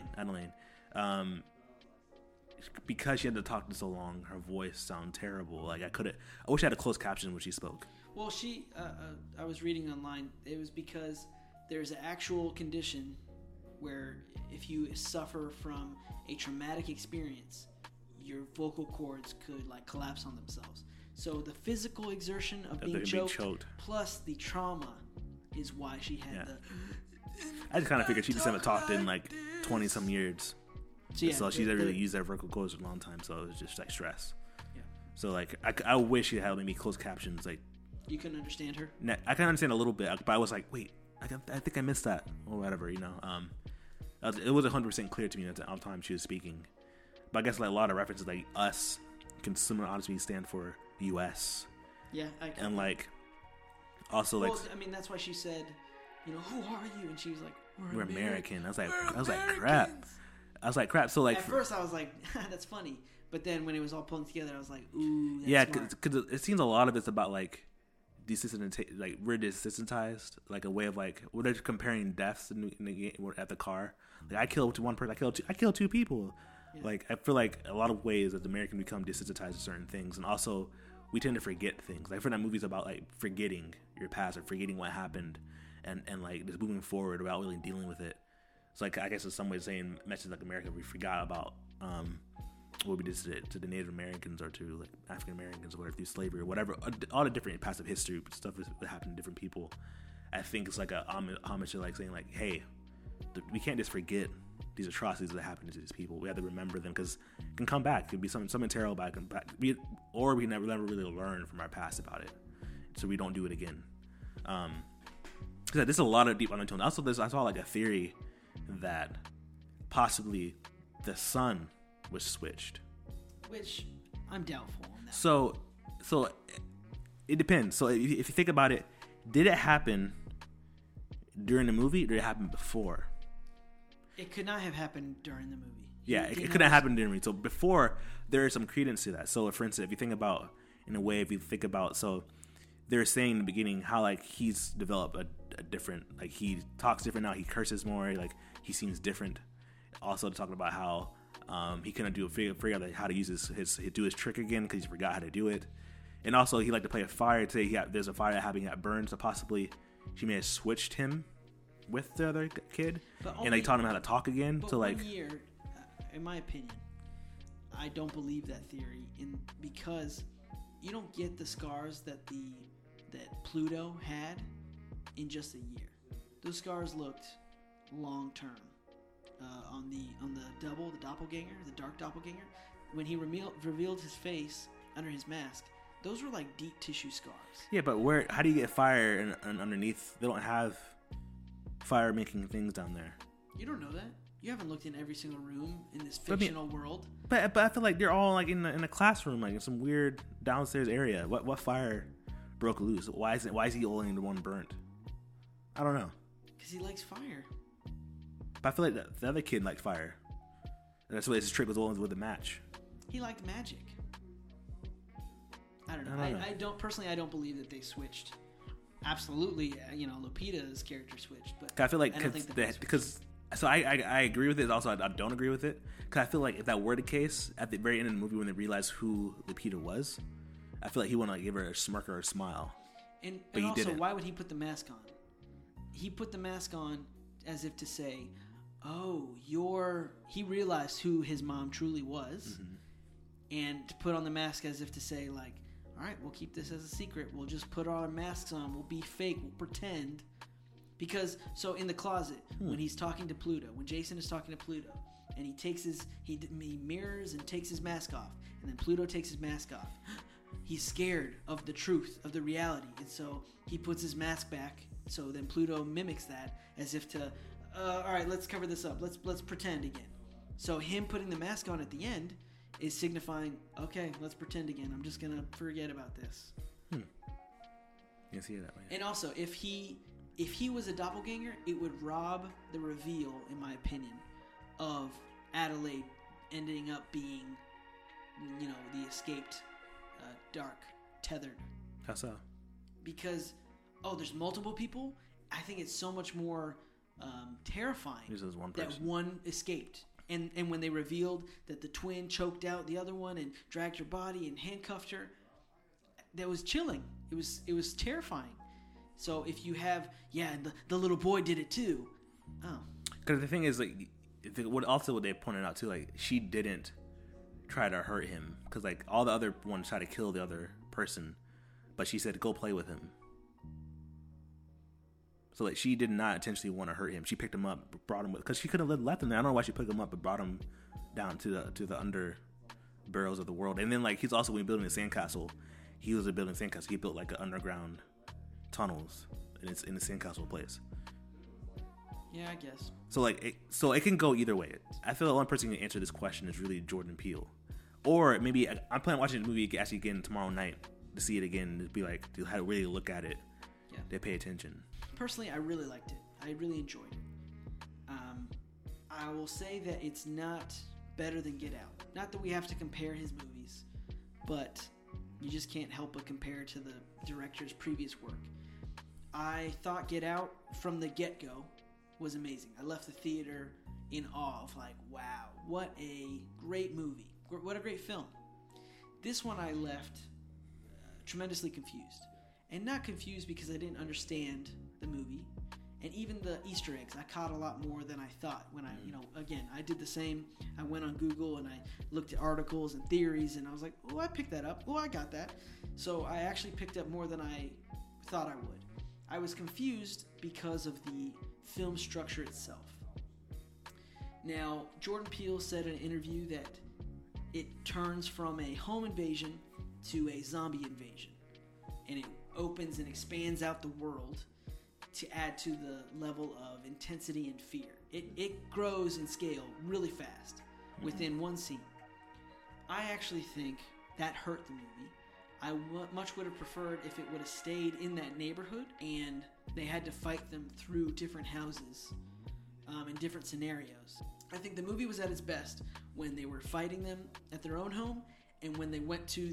Because she had to talk for so long, her voice sounded terrible. Like I wish I had a closed caption when she spoke. Well, she, I was reading online, it was because there's an actual condition where if you suffer from a traumatic experience, your vocal cords could like collapse on themselves. So the physical exertion of being choked, plus the trauma is why she had the... I just kind of figured she just haven't talked in like 20 some years. So she didn't really use their vocal cords for a long time, so it was just like stress. Yeah. So like I wish she had maybe closed captions. Like You couldn't understand her? I can understand a little bit, but I was like, wait, I think I missed that or whatever, you know. It was 100% clear to me at the time she was speaking. But I guess like a lot of references like us can similar honestly stand for U.S. Yeah. And like also like I mean, that's why she said, you know, who are you? And she was like, we're American. I was like crap. So like at first I was like, that's funny. But then when it was all pulling together, I was like, ooh, that's yeah, smart. because it seems a lot of it's about like like we're desensitized, like a way of like they're comparing deaths in the game at the car. Like I killed one person, I killed two people. Yeah. Like I feel like a lot of ways that the American become desensitized to certain things, and also we tend to forget things. Like for that movies about like forgetting your past or forgetting what happened, and like just moving forward without really dealing with it. It's like I guess in some ways saying message like America, we forgot about what we did to the Native Americans or to like African Americans or whatever through slavery or whatever, all the different past of history stuff that happened to different people. I think it's like a homage to like saying like, hey, we can't just forget these atrocities that happened to these people. We have to remember them because it can come back. It could be something terrible back, or we never really learn from our past about it, so we don't do it again. Because there's a lot of deep undertones. Also, I saw like a theory that possibly the sun was switched, Which I'm doubtful on that. so it depends. So if you think about it, did it happen during the movie or did it happen before? It could not have happened during the movie. Yeah, it could not happen during the movie. So before, there is some credence to that. So for instance, if you think about so they're saying in the beginning how like he's developed a different, like he talks different now, he curses more, like he seems different. Also talking about how he couldn't figure out how to use his trick again because he forgot how to do it. And also he liked to play a fire. Today there's a fire happening that burns, so possibly she may have switched him with the other kid, and they taught him how to talk again. But so like 1 year, in my opinion, I don't believe that theory, because you don't get the scars that Pluto had in just a year. Those scars looked long term. On the doppelganger, the dark doppelganger, when he revealed his face under his mask, those were like deep tissue scars. yeah, but how do you get fire and underneath? They don't have fire making things down there. You don't know that. You haven't looked in every single room in this fictional world. But I feel like they're all like in a classroom, like in some weird downstairs area. What fire broke loose? Why is he only the one burnt? I don't know. Because he likes fire. But I feel like the other kid liked fire. And that's why his trick was always with the match. He liked magic. I don't know. I don't believe that they switched. Absolutely, Lupita's character switched, but I feel like I don't think I agree with it. Also, I don't agree with it because I feel like if that were the case, at the very end of the movie when they realized who Lupita was, I feel like he wanted to give her a smirk or a smile. And he also, didn't. why would he put the mask on? He put the mask on as if to say, "Oh, he realized who his mom truly was," and to put on the mask as if to say, like, all right, we'll keep this as a secret. We'll just put our masks on. We'll be fake. We'll pretend. Because, so in the closet, when he's talking to Pluto, when Jason is talking to Pluto, and he mirrors and takes his mask off, and then Pluto takes his mask off, he's scared of the truth, of the reality, and so he puts his mask back, so then Pluto mimics that as if to, all right, let's cover this up. Let's pretend again. So him putting the mask on at the end is signifying, okay, let's pretend again. I'm just gonna forget about this. You see it that way. And also, if he was a doppelganger, it would rob the reveal, in my opinion, of Adelaide ending up being, the escaped, dark, tethered. How so? Because, there's multiple people. I think it's so much more terrifying This is one that person. one escaped. And when they revealed that the twin choked out the other one and dragged her body and handcuffed her, that was chilling. It was terrifying. So if you have, and the little boy did it too. Oh. Because the thing is, like, what they pointed out too, like, she didn't try to hurt him. Because, like, all the other ones tried to kill the other person. But she said, go play with him. So, like, she did not intentionally want to hurt him. She picked him up, brought him with, because she could have left him there. I don't know why she picked him up, but brought him down to the under barrels of the world. And then, like, he's also, when he building a sandcastle, he was building a sandcastle. He built, like, an underground tunnels in the sandcastle place. Yeah, I guess. So, like, it can go either way. I feel the only person who can answer this question is really Jordan Peele. Or maybe I'm planning on watching the movie actually again tomorrow night to see it again, to be like, to how to really look at it. Yeah. They pay attention. Personally, I really liked it. I really enjoyed it. I will say that it's not better than Get Out. Not that we have to compare his movies, but you just can't help but compare to the director's previous work. I thought Get Out from the get-go was amazing. I left the theater in awe of, like, wow, what a great movie. What a great film. This one I left tremendously confused. And not confused because I didn't understand the movie. And even the Easter eggs, I caught a lot more than I thought when I did the same. I went on Google and I looked at articles and theories and I was like, oh, I picked that up. Oh, I got that. So I actually picked up more than I thought I would. I was confused because of the film structure itself. Now, Jordan Peele said in an interview that it turns from a home invasion to a zombie invasion. And it opens and expands out the world to add to the level of intensity and fear. It grows in scale really fast within one scene. I actually think that hurt the movie. I much would have preferred if it would have stayed in that neighborhood and they had to fight them through different houses in different scenarios. I think the movie was at its best when they were fighting them at their own home and when they went to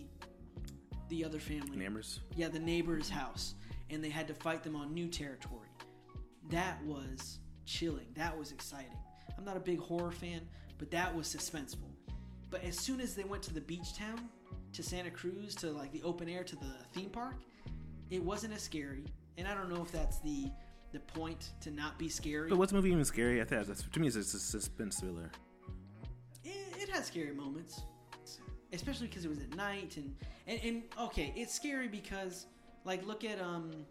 the other family. Neighbors? Yeah, the neighbor's house. And they had to fight them on new territory. That was chilling. That was exciting. I'm not a big horror fan, but that was suspenseful. But as soon as they went to the beach town, to Santa Cruz, to like the open air, to the theme park, it wasn't as scary. And I don't know if that's the point to not be scary. But what's the movie even scary? I think to me it's a suspense thriller. It has scary moments. Especially because it was at night and okay, it's scary because like look at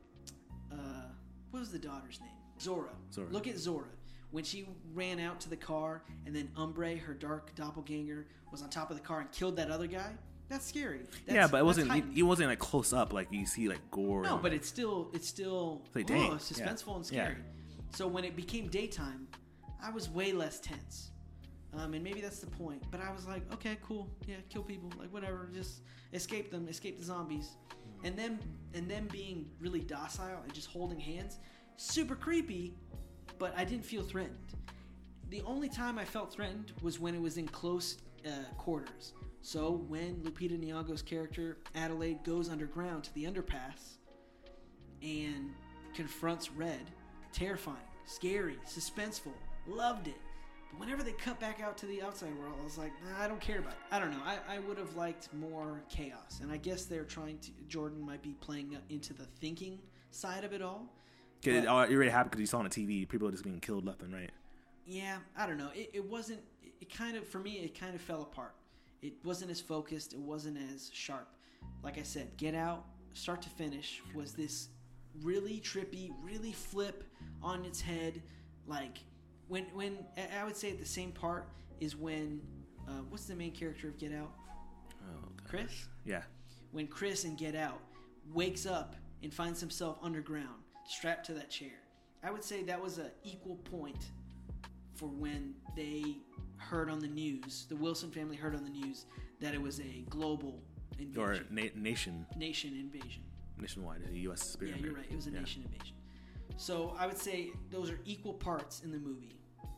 what was the daughter's name? Zora. Look at Zora. When she ran out to the car and then Umbre, her dark doppelganger, was on top of the car and killed that other guy. That's scary. But it wasn't like close up like you see like gore. No, but it's still like, dang. suspenseful and scary. Yeah. So when it became daytime, I was way less tense. And maybe that's the point. But I was like, okay, cool. Yeah, kill people. Like, whatever. Just escape them. Escape the zombies. And them being really docile and just holding hands. Super creepy, but I didn't feel threatened. The only time I felt threatened was when it was in close quarters. So when Lupita Nyong'o's character, Adelaide, goes underground to the underpass and confronts Red. Terrifying. Scary. Suspenseful. Loved it. Whenever they cut back out to the outside world, I was like, nah, I don't care about it. I don't know. I would have liked more chaos. And I guess they're trying to... Jordan might be playing into the thinking side of it all. You're already happy because you saw on the TV, people are just being killed left and right. Yeah, I don't know. It wasn't... It kind of... For me, it kind of fell apart. It wasn't as focused. It wasn't as sharp. Like I said, Get Out, start to finish, was this really trippy, really flip on its head, like... When I would say at the same part is when what's the main character of Get Out? Oh, gosh. Chris? Yeah. When Chris in Get Out wakes up and finds himself underground, strapped to that chair. I would say that was an equal point for when they heard on the news, the Wilson family heard on the news that it was a global invasion. Or nation invasion. Nationwide, the U.S. spirit. Yeah, you're right. It was a nation invasion. So I would say those are equal parts in the movie.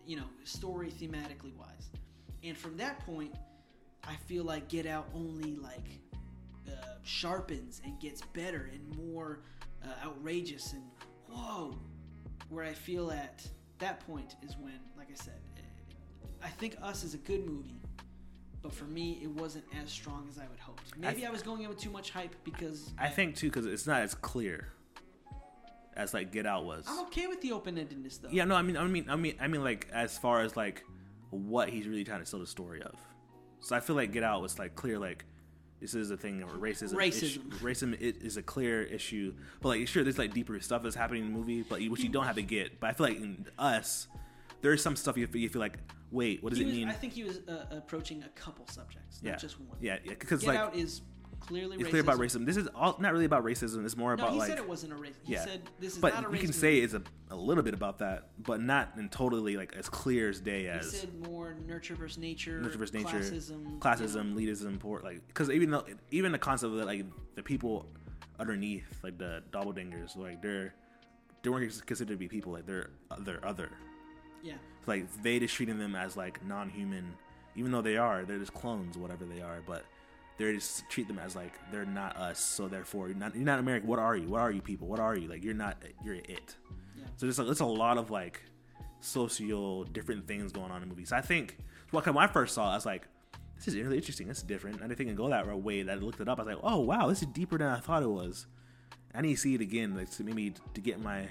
story thematically wise. And from that point, I feel like Get Out only sharpens and gets better and more outrageous and whoa. Where I feel at that point is when, like I said, I think Us is a good movie, but for me, it wasn't as strong as I would hoped. Maybe I was going in with too much hype because I think too because it's not as clear as like Get Out was. I'm okay with the open-endedness though. Yeah, no, I mean, like as far as like what he's really trying to tell the story of. So I feel like Get Out was like clear, like this is a thing of racism. Racism is a clear issue, but like sure, there's like deeper stuff that's happening in the movie, but which you don't have to get. But I feel like in Us, there's some stuff you feel like, wait, what does it mean? I think he was approaching a couple subjects, not just one. Yeah, because Get Out is clearly it's clear about racism. This is all not really about racism. It's more about he like said it wasn't a race. He said this is but not a race. You can say it's a little bit about that, but not in totally like as clear as day as. He said more nurture versus nature, classism, elitism, poor, like because even the concept of like the people underneath, like the doppelgangers, like they weren't considered to be people, like they're other. Yeah. Like they just treating them as like non-human, even though they're just clones, whatever they are, but. They just treat them as like they're not us, so therefore you're not American. What are you? What are you people? What are you? Like you're it. Yeah. So there's a lot of like socio different things going on in movies. I think when I first saw it, I was like, this is really interesting. This is different. I didn't think it'd go that way. That I looked it up. I was like, oh wow, this is deeper than I thought it was. I need to see it again, like to get my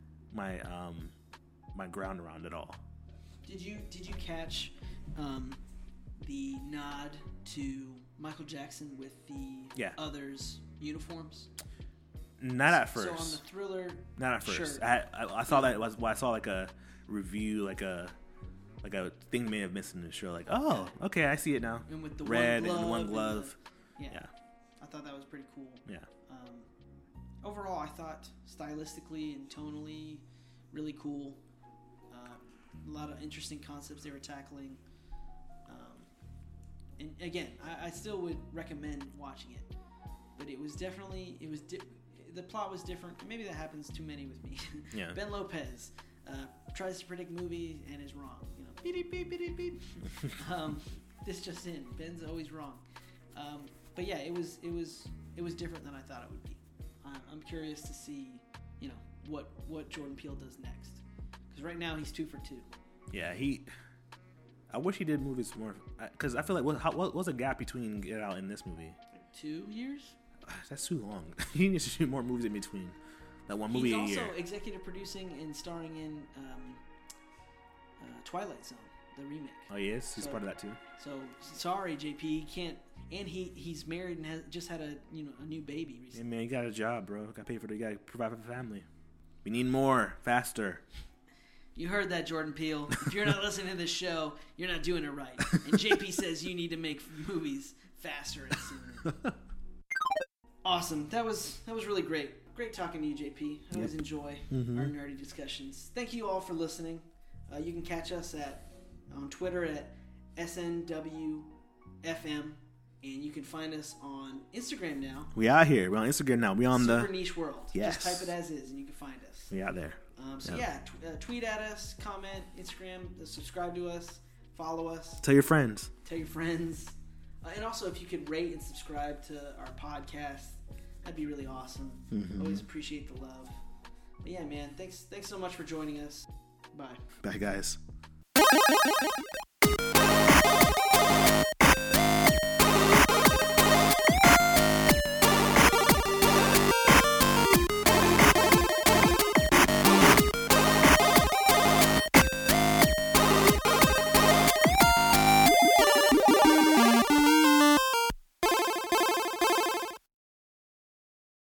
ground around it all. Did you catch the nod to Michael Jackson with the others' uniforms? Not at first. So on the Thriller, not at first. Shirt, I saw that I saw like a review, like a thing may have missed in the show. Like, oh, okay, I see it now. And with the red and one glove. Yeah, I thought that was pretty cool. Yeah. Overall, I thought stylistically and tonally, really cool. A lot of interesting concepts they were tackling. And again, I still would recommend watching it, but it was definitely the plot was different. Maybe that happens too many with me. Yeah. Ben Lopez tries to predict movies and is wrong. Beep beep beep beep beep. This just in. Ben's always wrong. But yeah, it was different than I thought it would be. I'm curious to see what Jordan Peele does next, because right now he's 2 for 2. Yeah, I wish he did movies more, because I feel like what was a gap between Get Out and this movie? 2 years? That's too long. He needs to shoot more movies in between. That one movie a year. He's also executive producing and starring in Twilight Zone, the remake. Oh, he is? He's part of that too? So, sorry, JP, he can't. And he's married and has just had a new baby recently. Yeah, man, you got a job, bro. Got to pay for it. You got to provide for the family. We need more, faster. You heard that, Jordan Peele. If you're not listening to this show, you're not doing it right. And JP says you need to make movies faster and sooner. Awesome. That was really great. Great talking to you, JP. I always enjoy our nerdy discussions. Thank you all for listening. You can catch us on Twitter at SNWFM, and you can find us on Instagram now. We out here. We're on Instagram now. We on Super Niche World. Yes. Just type it as is, and you can find us. We out there. Tweet at us, comment, Instagram, subscribe to us, follow us. Tell your friends. And also, if you could rate and subscribe to our podcast, that'd be really awesome. Always appreciate the love. But yeah, man, thanks so much for joining us. Bye. Bye, guys.